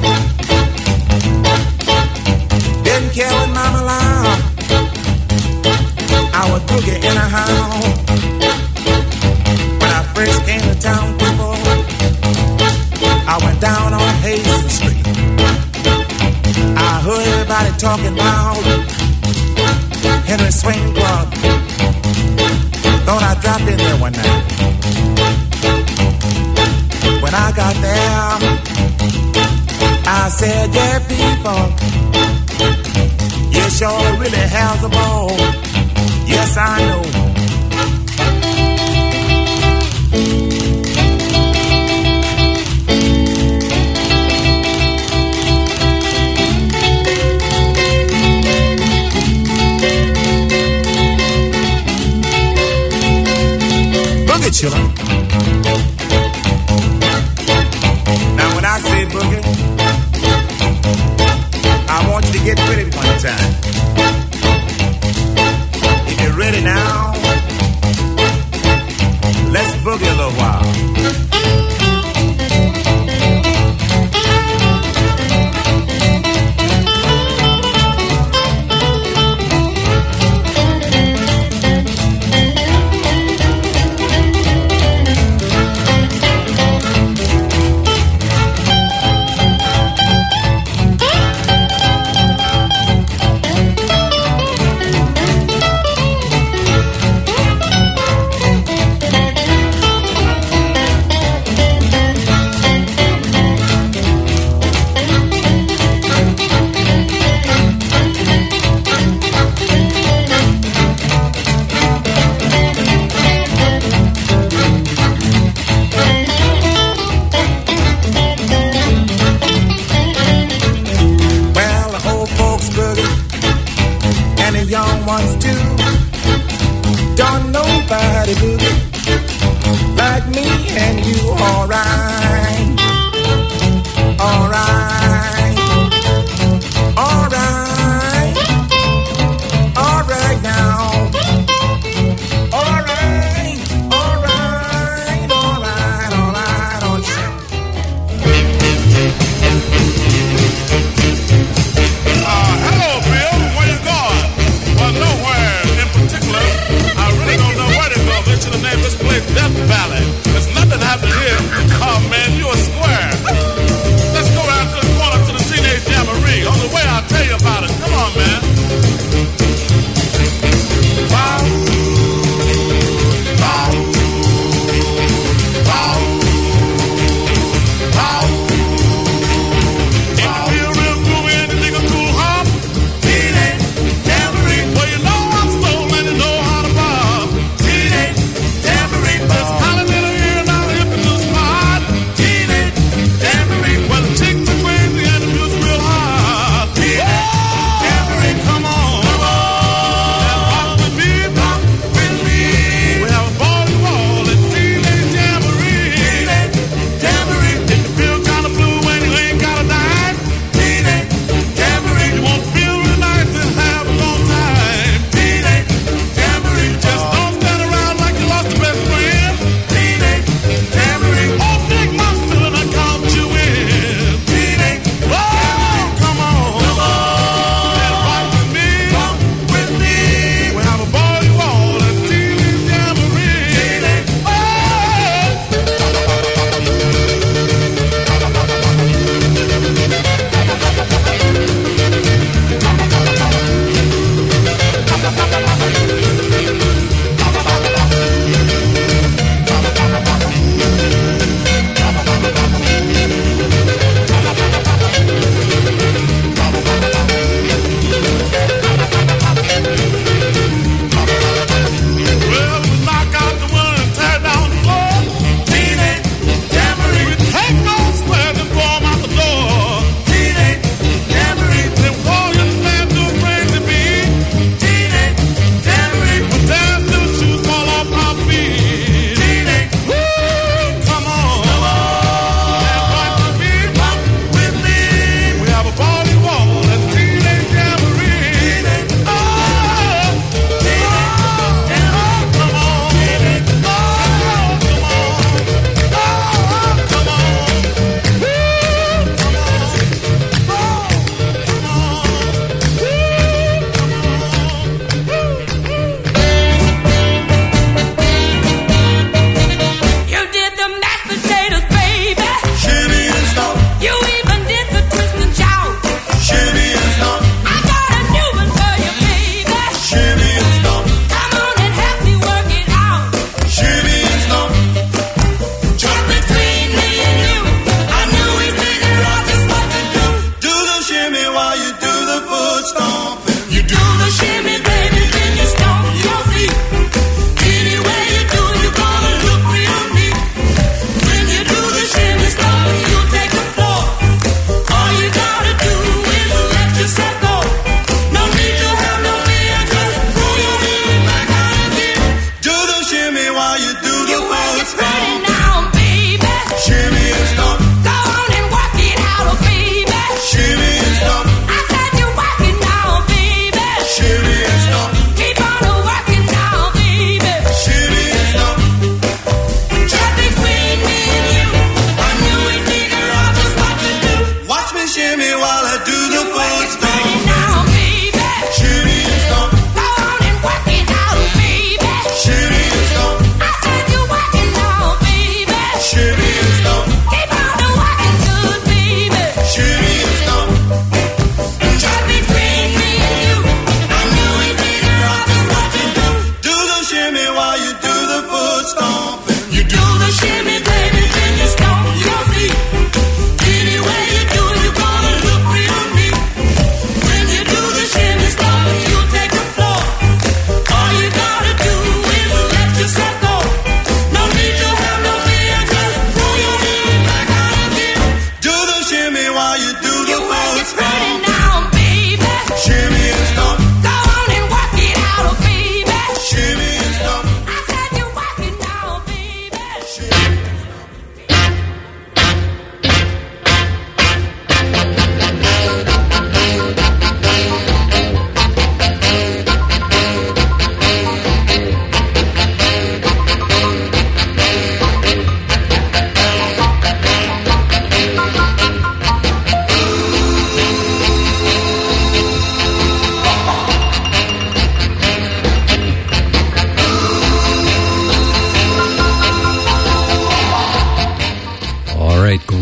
Didn't care what mama loved, I was boogie anyhow. When I first came to town, people, I went down on Hastings Street. I heard everybody talking about Henry Swing Club. Thought I dropped in there one night. When I got there, I said, yeah, people, you sure really has a ball. Yes, I know. Chiller. Now when I say boogie, I want you to get ready one time. If you're ready now, let's boogie a little while. Hello, Bill. Where you going? Well, nowhere.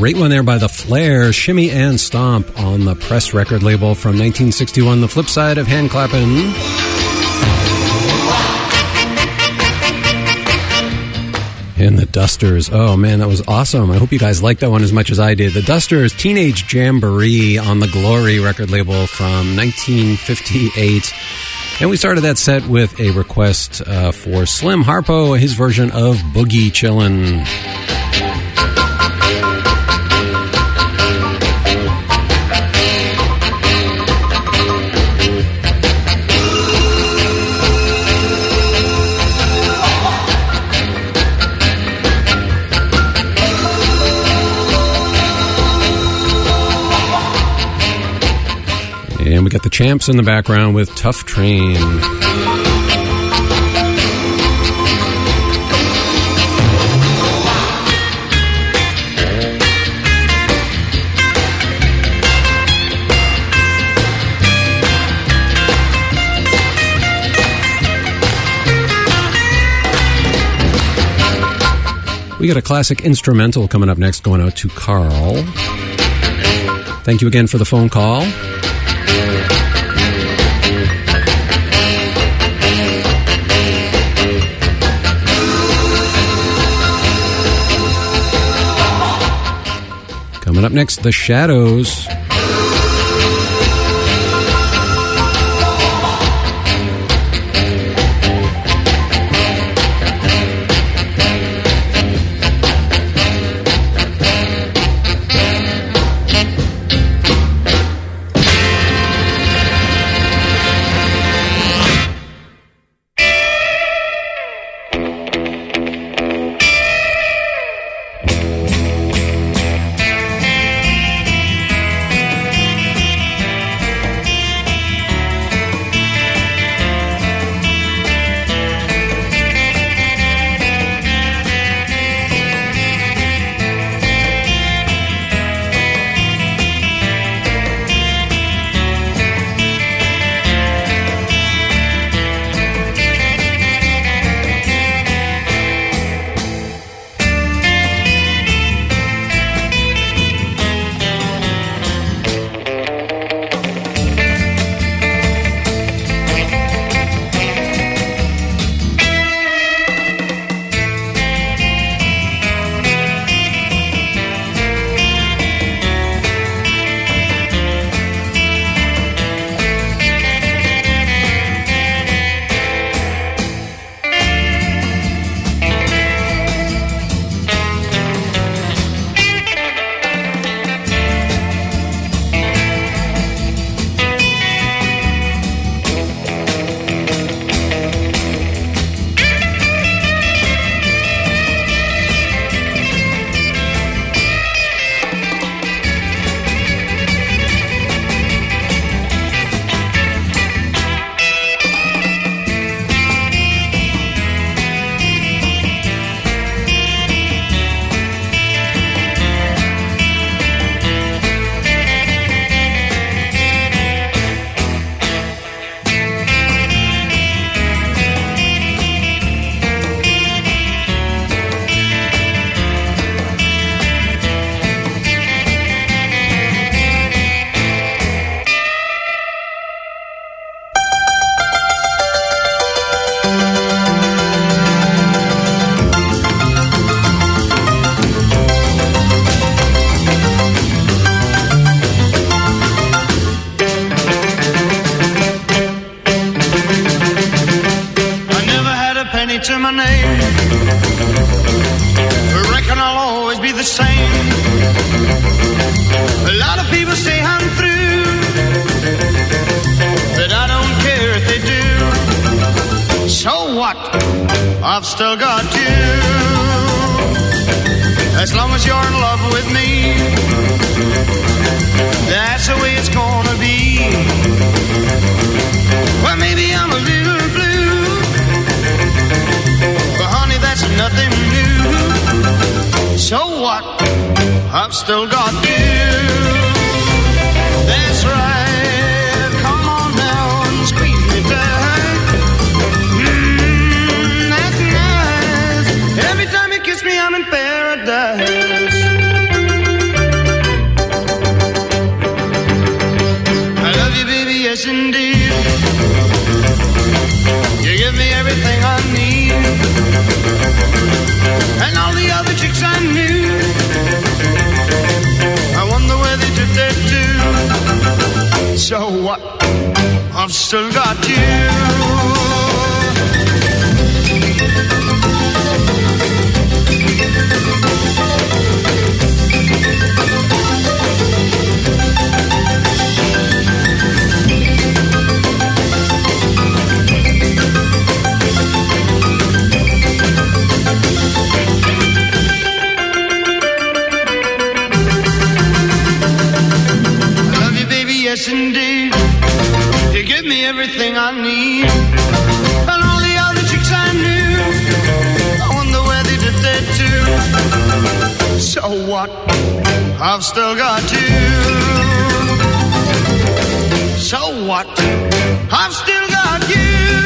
Great one there by the Flares, Shimmy and Stomp on the Press record label from 1961, the flip side of Hand Clappin'. And the Dusters. Oh, man, that was awesome. I hope you guys liked that one as much as I did. The Dusters, Teenage Jamboree on the Glory record label from 1958. And we started that set with a request for Slim Harpo, his version of Boogie Chillin'. And we got the Champs in the background with Tough Train. We got a classic instrumental coming up next, going out to Carl. Thank you again for the phone call. Coming up next, The Shadows. To my name, reckon I'll always be the same. A lot of people say I'm through, but I don't care if they do. So what? I've still got you. As long as you're in love with me, that's the way it's gonna be. Well, maybe I'm a little blue, but honey, that's nothing new. So what? I've still got you. That's right. Come on now and squeeze me back. That's nice. Every time you kiss me, I'm in paradise. yes indeed. You give me everything I need, and all the other chicks I knew, I wonder where they did that too. So what? I've still got you. Yes, indeed. You give me everything I need, and all the other chicks I knew, I wonder where they did that too. So what? I've still got you. So what? I've still got you.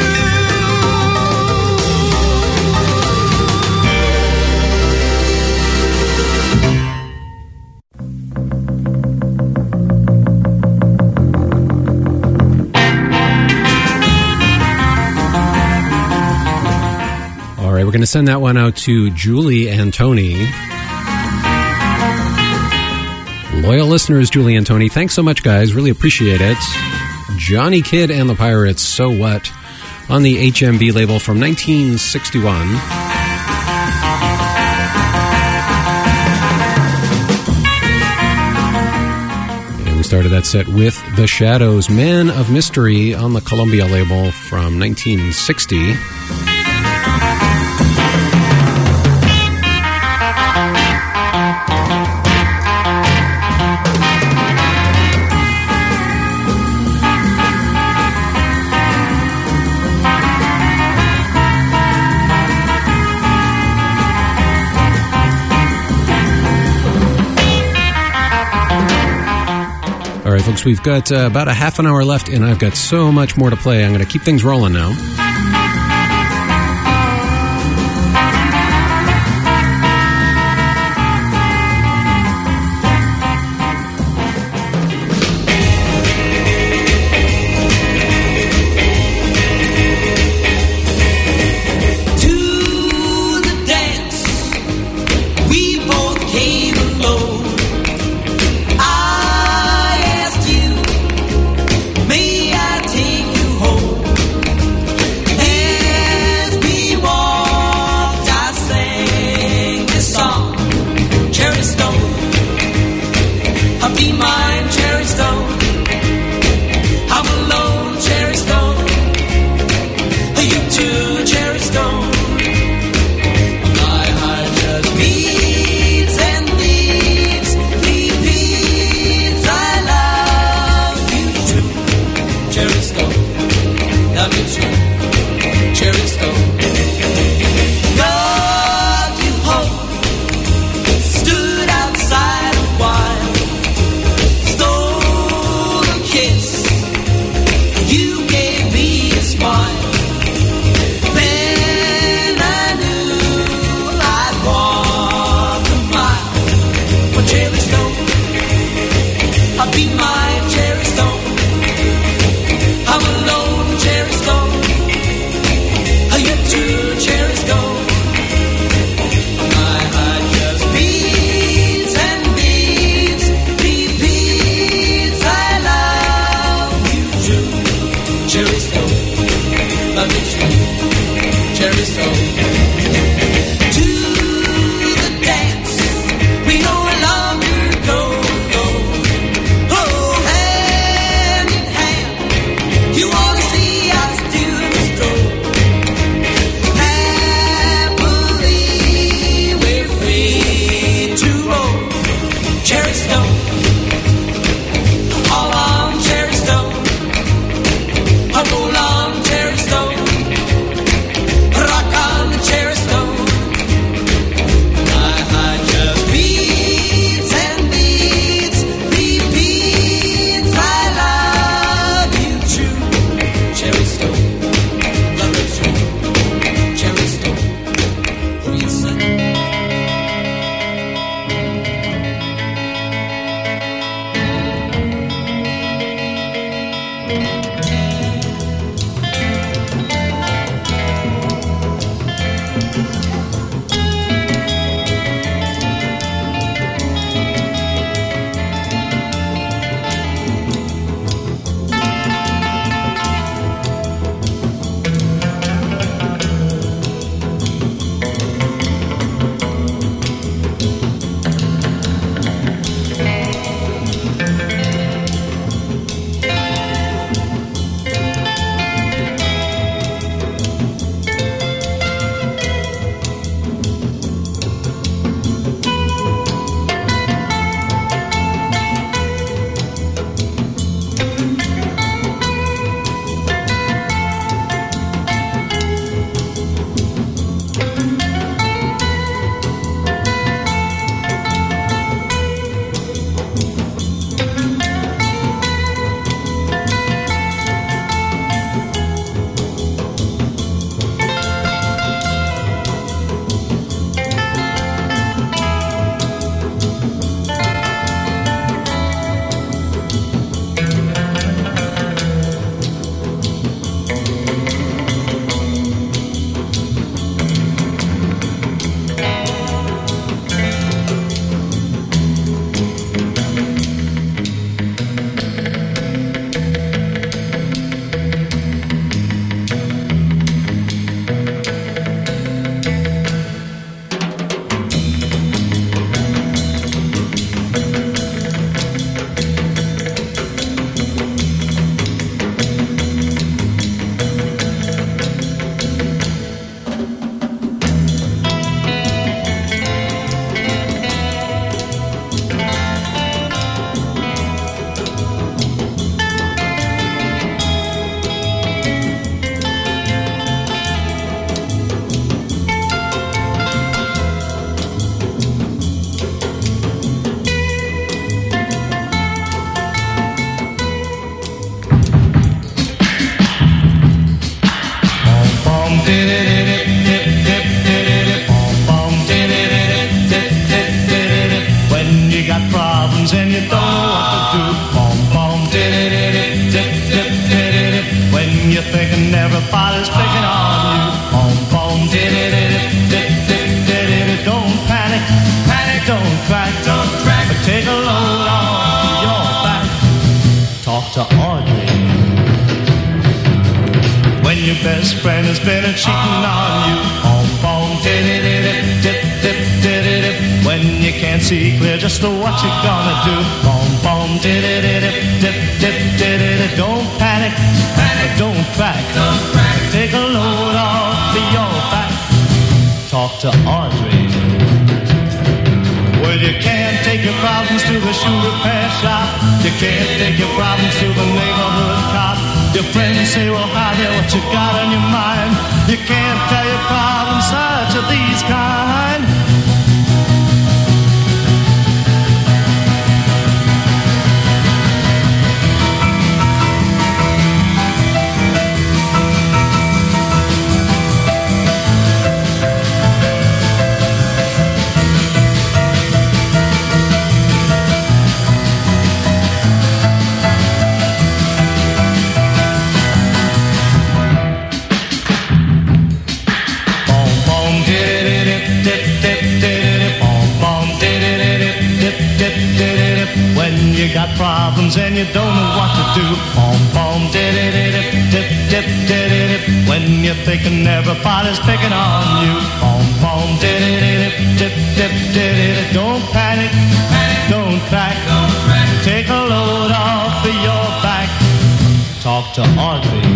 All right, we're going to send that one out to Julie and Tony. Loyal listeners, Julie and Tony, thanks so much, guys. Really appreciate it. Johnny Kidd and the Pirates, So What, on the HMV label from 1961. And we started that set with The Shadows, Man of Mystery, on the Columbia label from 1960. All right, folks, we've got about a half an hour left, and I've got so much more to play. I'm going to keep things rolling now. everybody's picking on you. Boom, boom, did-it-did-it-did-it-did-it. Don't panic, panic, don't crack, but take a load off your back. Talk to Audrey. When your best friend has been cheating on you. Boom, boom, did-it-did-it-did-it-did-it. When you can't see clear just what you're gonna do. Boom, boom, did-it-did-it-did-it-did-it. Don't panic, panic, don't crack, take a load off your back. Talk to Audrey. Well, you can't take your problems to the shoe repair shop. You can't take your problems to the neighborhood cop. Your friends say, well, hi there, what you got on your mind? You can't tell your problems such of these kind. When you got problems and you don't know what to do. Boom, boom, dip-dip-dip-dip-dip. When you're thinking everybody's picking on you. Boom, boom, dip-dip-dip-dip-dip. Don't panic, panic, don't crack, take a load off your back. Talk to Audrey.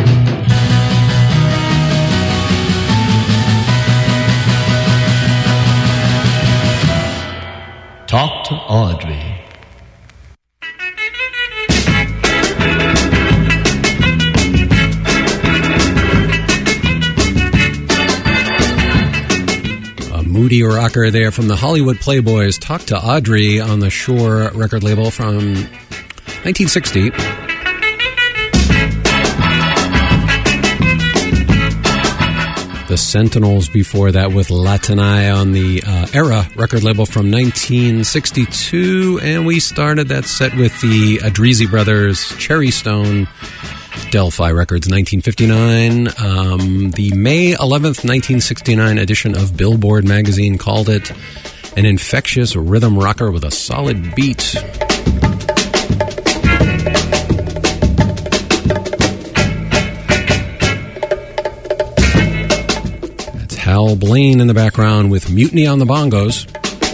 Talk to Audrey. A moody rocker there from the Hollywood Playboys. Talk to Audrey on the Shore record label from 1960. The Sentinels before that with Latinae on the Era record label from 1962. And we started that set with the Adrizzi Brothers, Cherry Stone, Delphi Records, 1959. The May 11th, 1969 edition of Billboard magazine called it an infectious rhythm rocker with a solid beat. Hal Blaine in the background with Mutiny on the bongos.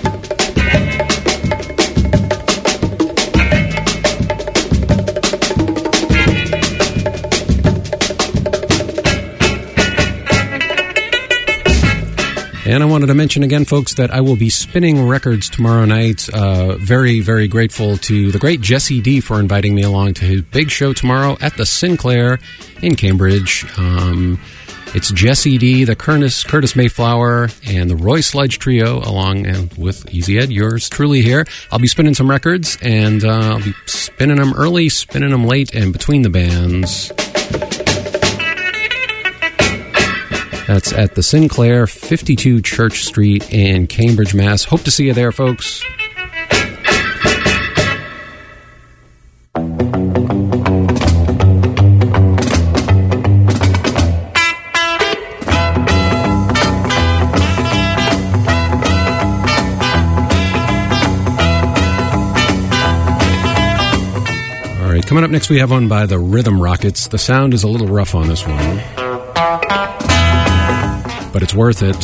And I wanted to mention again, folks, that I will be spinning records tomorrow night. Very, very grateful to the great Jesse D for inviting me along to his big show tomorrow at the Sinclair in Cambridge. It's Jesse D, the Curtis Mayflower, and the Roy Sledge Trio, along with Easy Ed, yours truly here. I'll be spinning some records, and I'll be spinning them early, spinning them late, and between the bands. That's at the Sinclair, 52 Church Street in Cambridge, Mass. Hope to see you there, folks. Coming up next, we have one by the Rhythm Rockets. The sound is a little rough on this one, but it's worth it.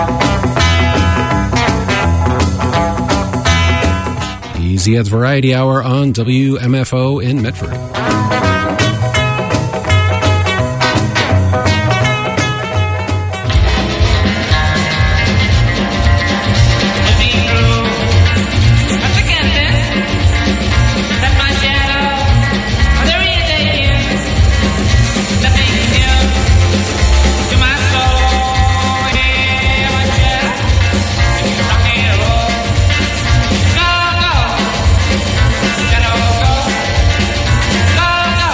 Easy Ed's Variety Hour on WMFO in Medford. Go, go.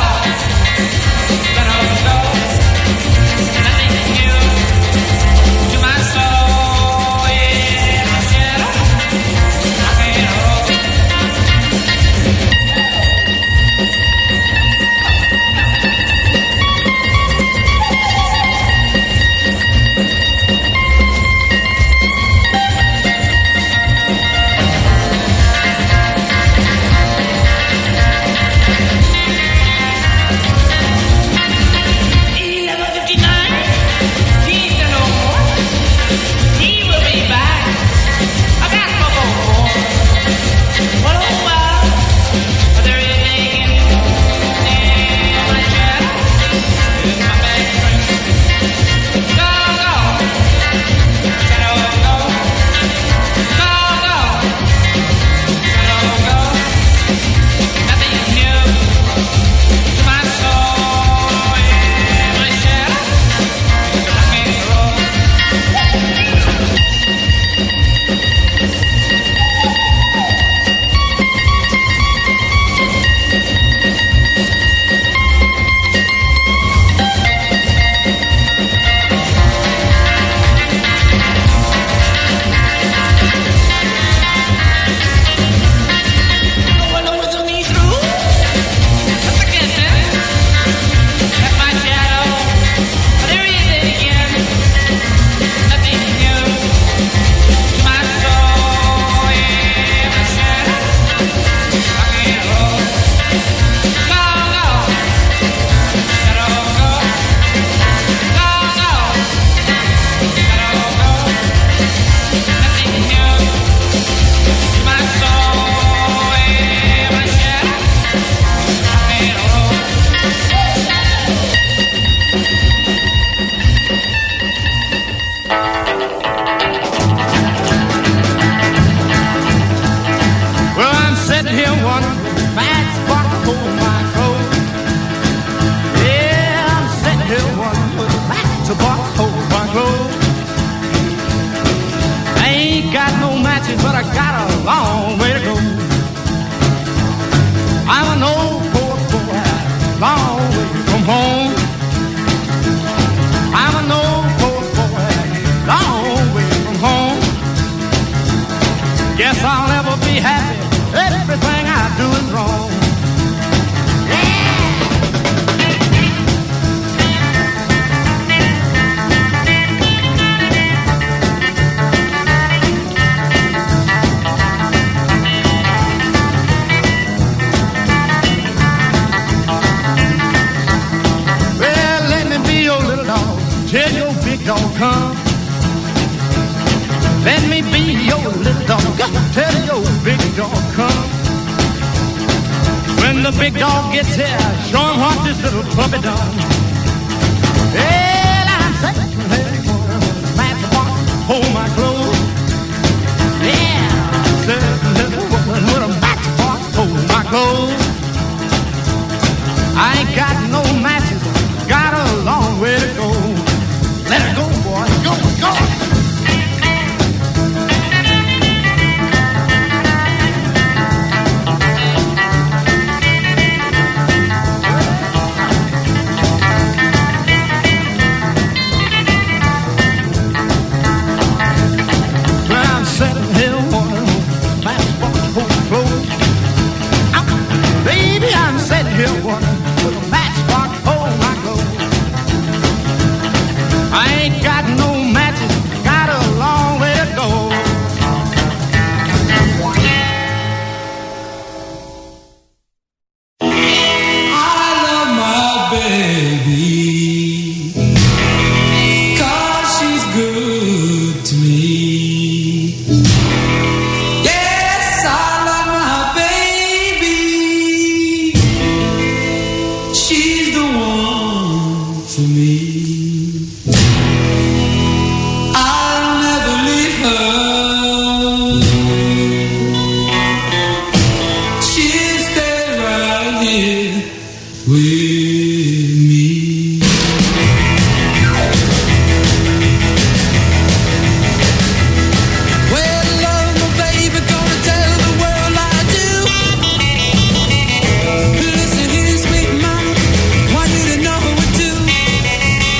come. Let me be your little dog. Tell your big dog come. When the big dog gets here, show him what this little puppy done. Well, I'm saying, that's what hold my clothes. Yeah, I'm saying, little woman with a matchbox hold my clothes. I ain't got no matches, got a long way to go. Let it go, boy, go, go. Here, one with a matchbox, hold my clothes. I ain't got no matches, got a long way to go. I love my baby, 'cause she's good to me. Yes, I love my baby. She's the one for me. I'll never leave her. She'll stay right here with me. Well, love my baby, gonna tell the world I do. Listen here, sweet mama, want you to know what to do.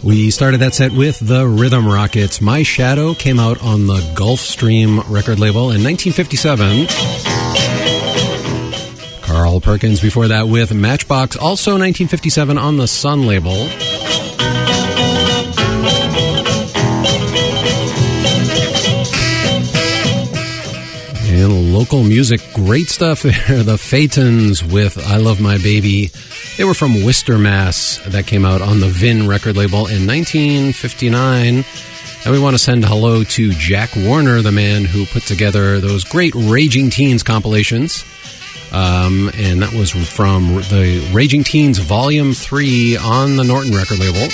We started that set with the Rhythm Rockets. My Shadow came out on the Gulfstream record label in 1957. Carl Perkins before that with Matchbox, also 1957 on the Sun label. And local music, great stuff there. The Phaetons with I Love My Baby. They were from Worcester, Mass. That came out on the Vin record label in 1959. And we want to send hello to Jack Warner, the man who put together those great Raging Teens compilations. And that was from the Raging Teens Volume 3 on the Norton record label.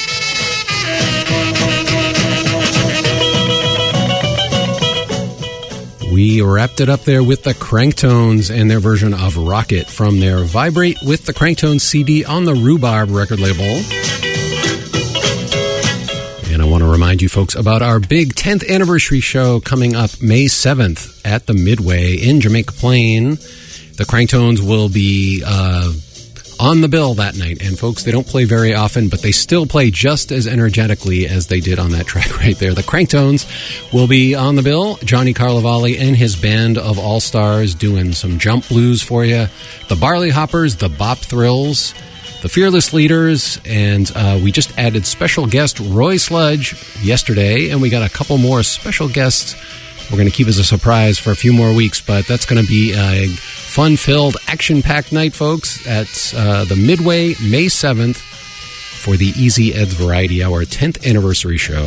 We wrapped it up there with the Cranktones and their version of Rocket from their Vibrate with the Cranktones CD on the Rhubarb record label. And I want to remind you folks about our big 10th anniversary show coming up May 7th at the Midway in Jamaica Plain. The Cranktones will be on the bill that night. And folks, they don't play very often, but they still play just as energetically as they did on that track right there. The Cranktones will be on the bill. Johnny Carlovali and his band of all-stars doing some jump blues for you. The Barley Hoppers, the Bop Thrills, the Fearless Leaders, and we just added special guest Roy Sludge yesterday, and we got a couple more special guests we're going to keep as a surprise for a few more weeks, but that's going to be a fun-filled, action-packed night, folks, at the Midway, May 7th, for the Easy Ed's Variety Hour 10th anniversary show.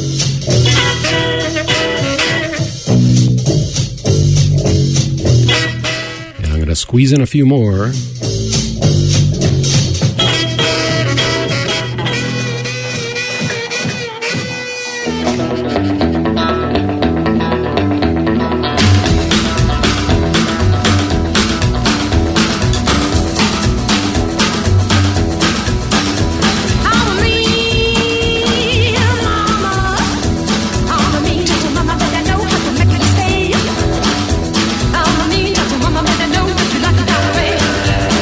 And I'm going to squeeze in a few more. Mama, better know what you like that way.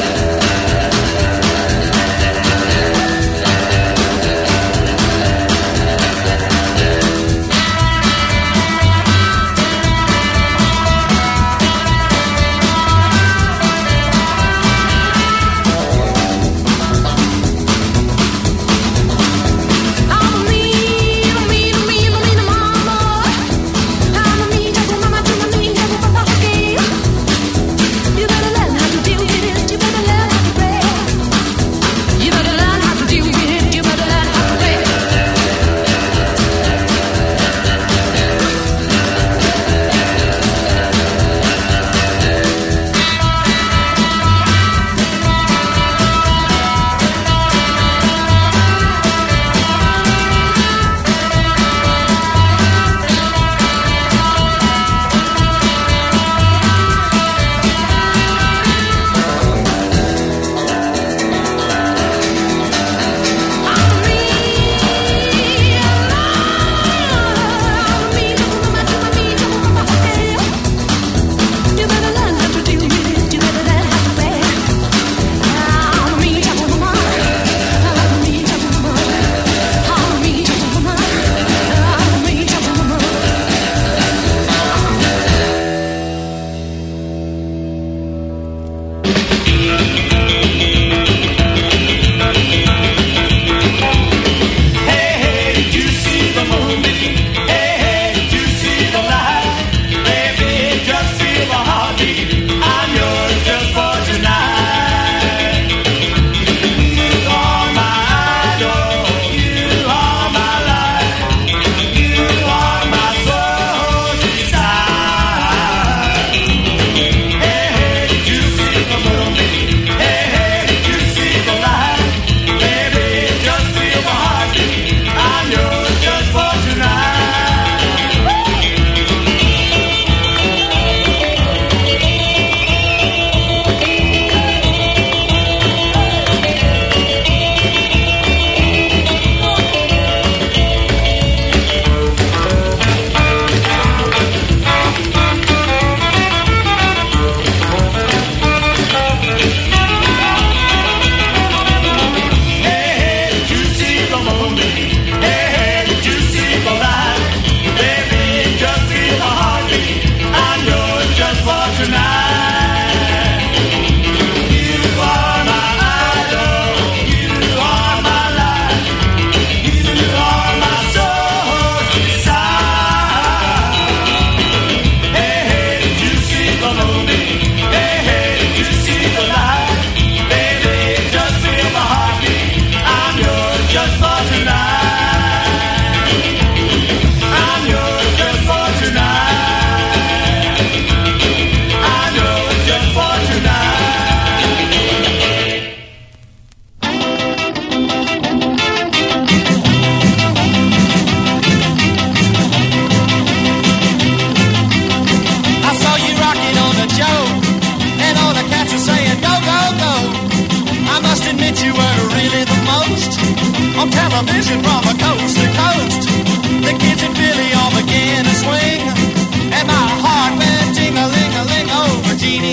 on television from a coast to coast. The kids in Philly all began to swing, and my heart went ting-a-ling-a-ling over Jeannie.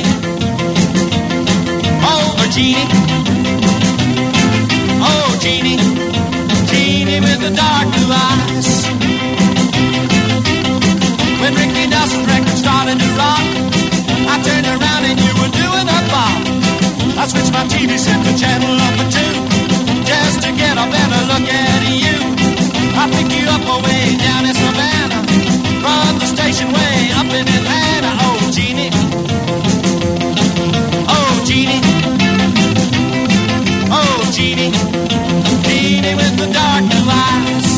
Over Jeannie. Oh, Jeannie. Jeannie with the dark blue eyes. When Ricky Nelson's record started to rock, I turned around and you were doing a bop. I switched my TV set to channel number 2, just to get a better look at you. I picked you up away down in Savannah, from the station way up in Atlanta. Oh, Jeannie. Oh, Jeannie. Oh, Jeannie. Jeannie with the dark blue eyes.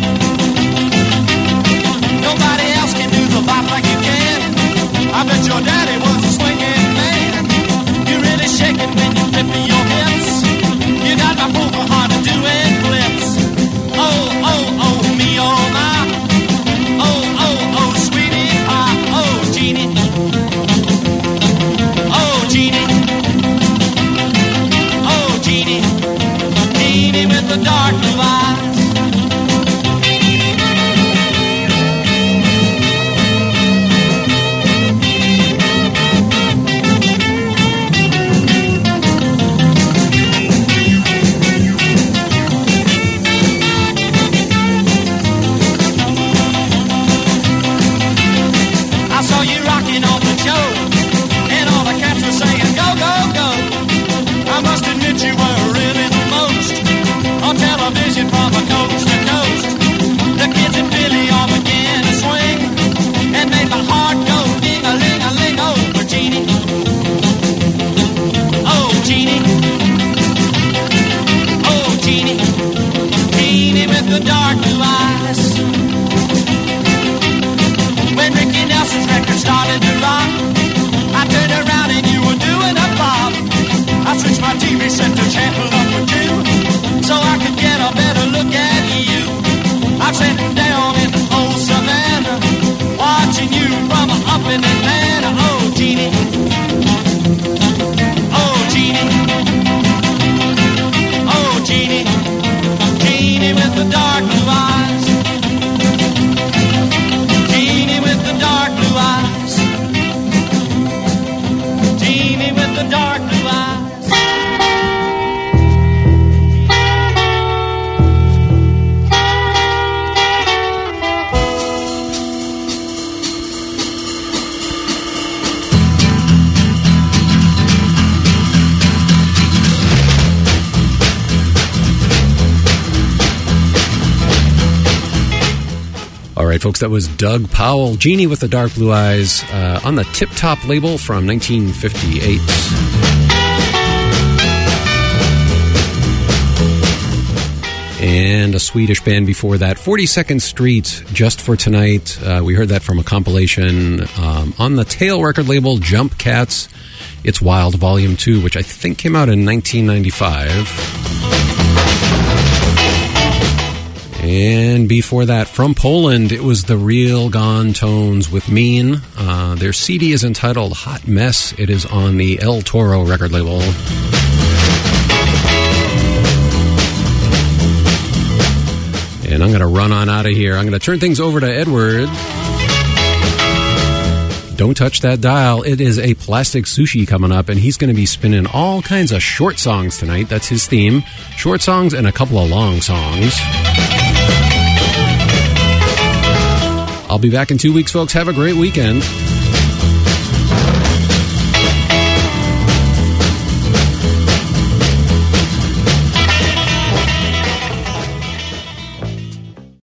Nobody else can do the bop like you can. I bet your daddy was a swinging man. You're really shaking when you flip your hips. You got my poker heart doing flips. Oh, oh, oh, me, oh, my. Oh, oh, oh, sweetie pie. Oh, Jeannie. Oh, Jeannie. Oh, Jeannie. Jeannie with the dark blue eyes. You were really the most on television from a coast to coast. The kids in Philly all began to swing and made my heart go ding-a-ling-a-ling over Jeannie. Oh, Jeannie. Oh, Jeannie. Jeannie with the dark blue eyes. When Ricky Nelson's record started to rock, I turned around and you were doing a bob. I switched my TV set to channel number 2, so I could get a better look at you. I'm sitting down in old Savannah, watching you from up in Atlanta. Oh, Jeannie. Oh, Jeannie. Oh, Jeannie. Jeannie with the dark blue eyes. Jeannie with the dark blue eyes. Jeannie with the dark blue eyes. All right, folks, that was Doug Powell, Jeannie with the Dark Blue Eyes, on the Tip Top label from 1958. And a Swedish band before that, 42nd Street, Just for Tonight. We heard that from a compilation on the Tail record label, Jump Cats. It's Wild Volume 2, which I think came out in 1995. And before that, from Poland, it was the Real Gone Tones with Mean. Their CD is entitled Hot Mess. It is on the El Toro record label. And I'm going to run on out of here. I'm going to turn things over to Edward. Don't touch that dial. It is a Plastic Sushi coming up, and he's going to be spinning all kinds of short songs tonight. That's his theme. Short songs and a couple of long songs. I'll be back in 2 weeks, folks. Have a great weekend.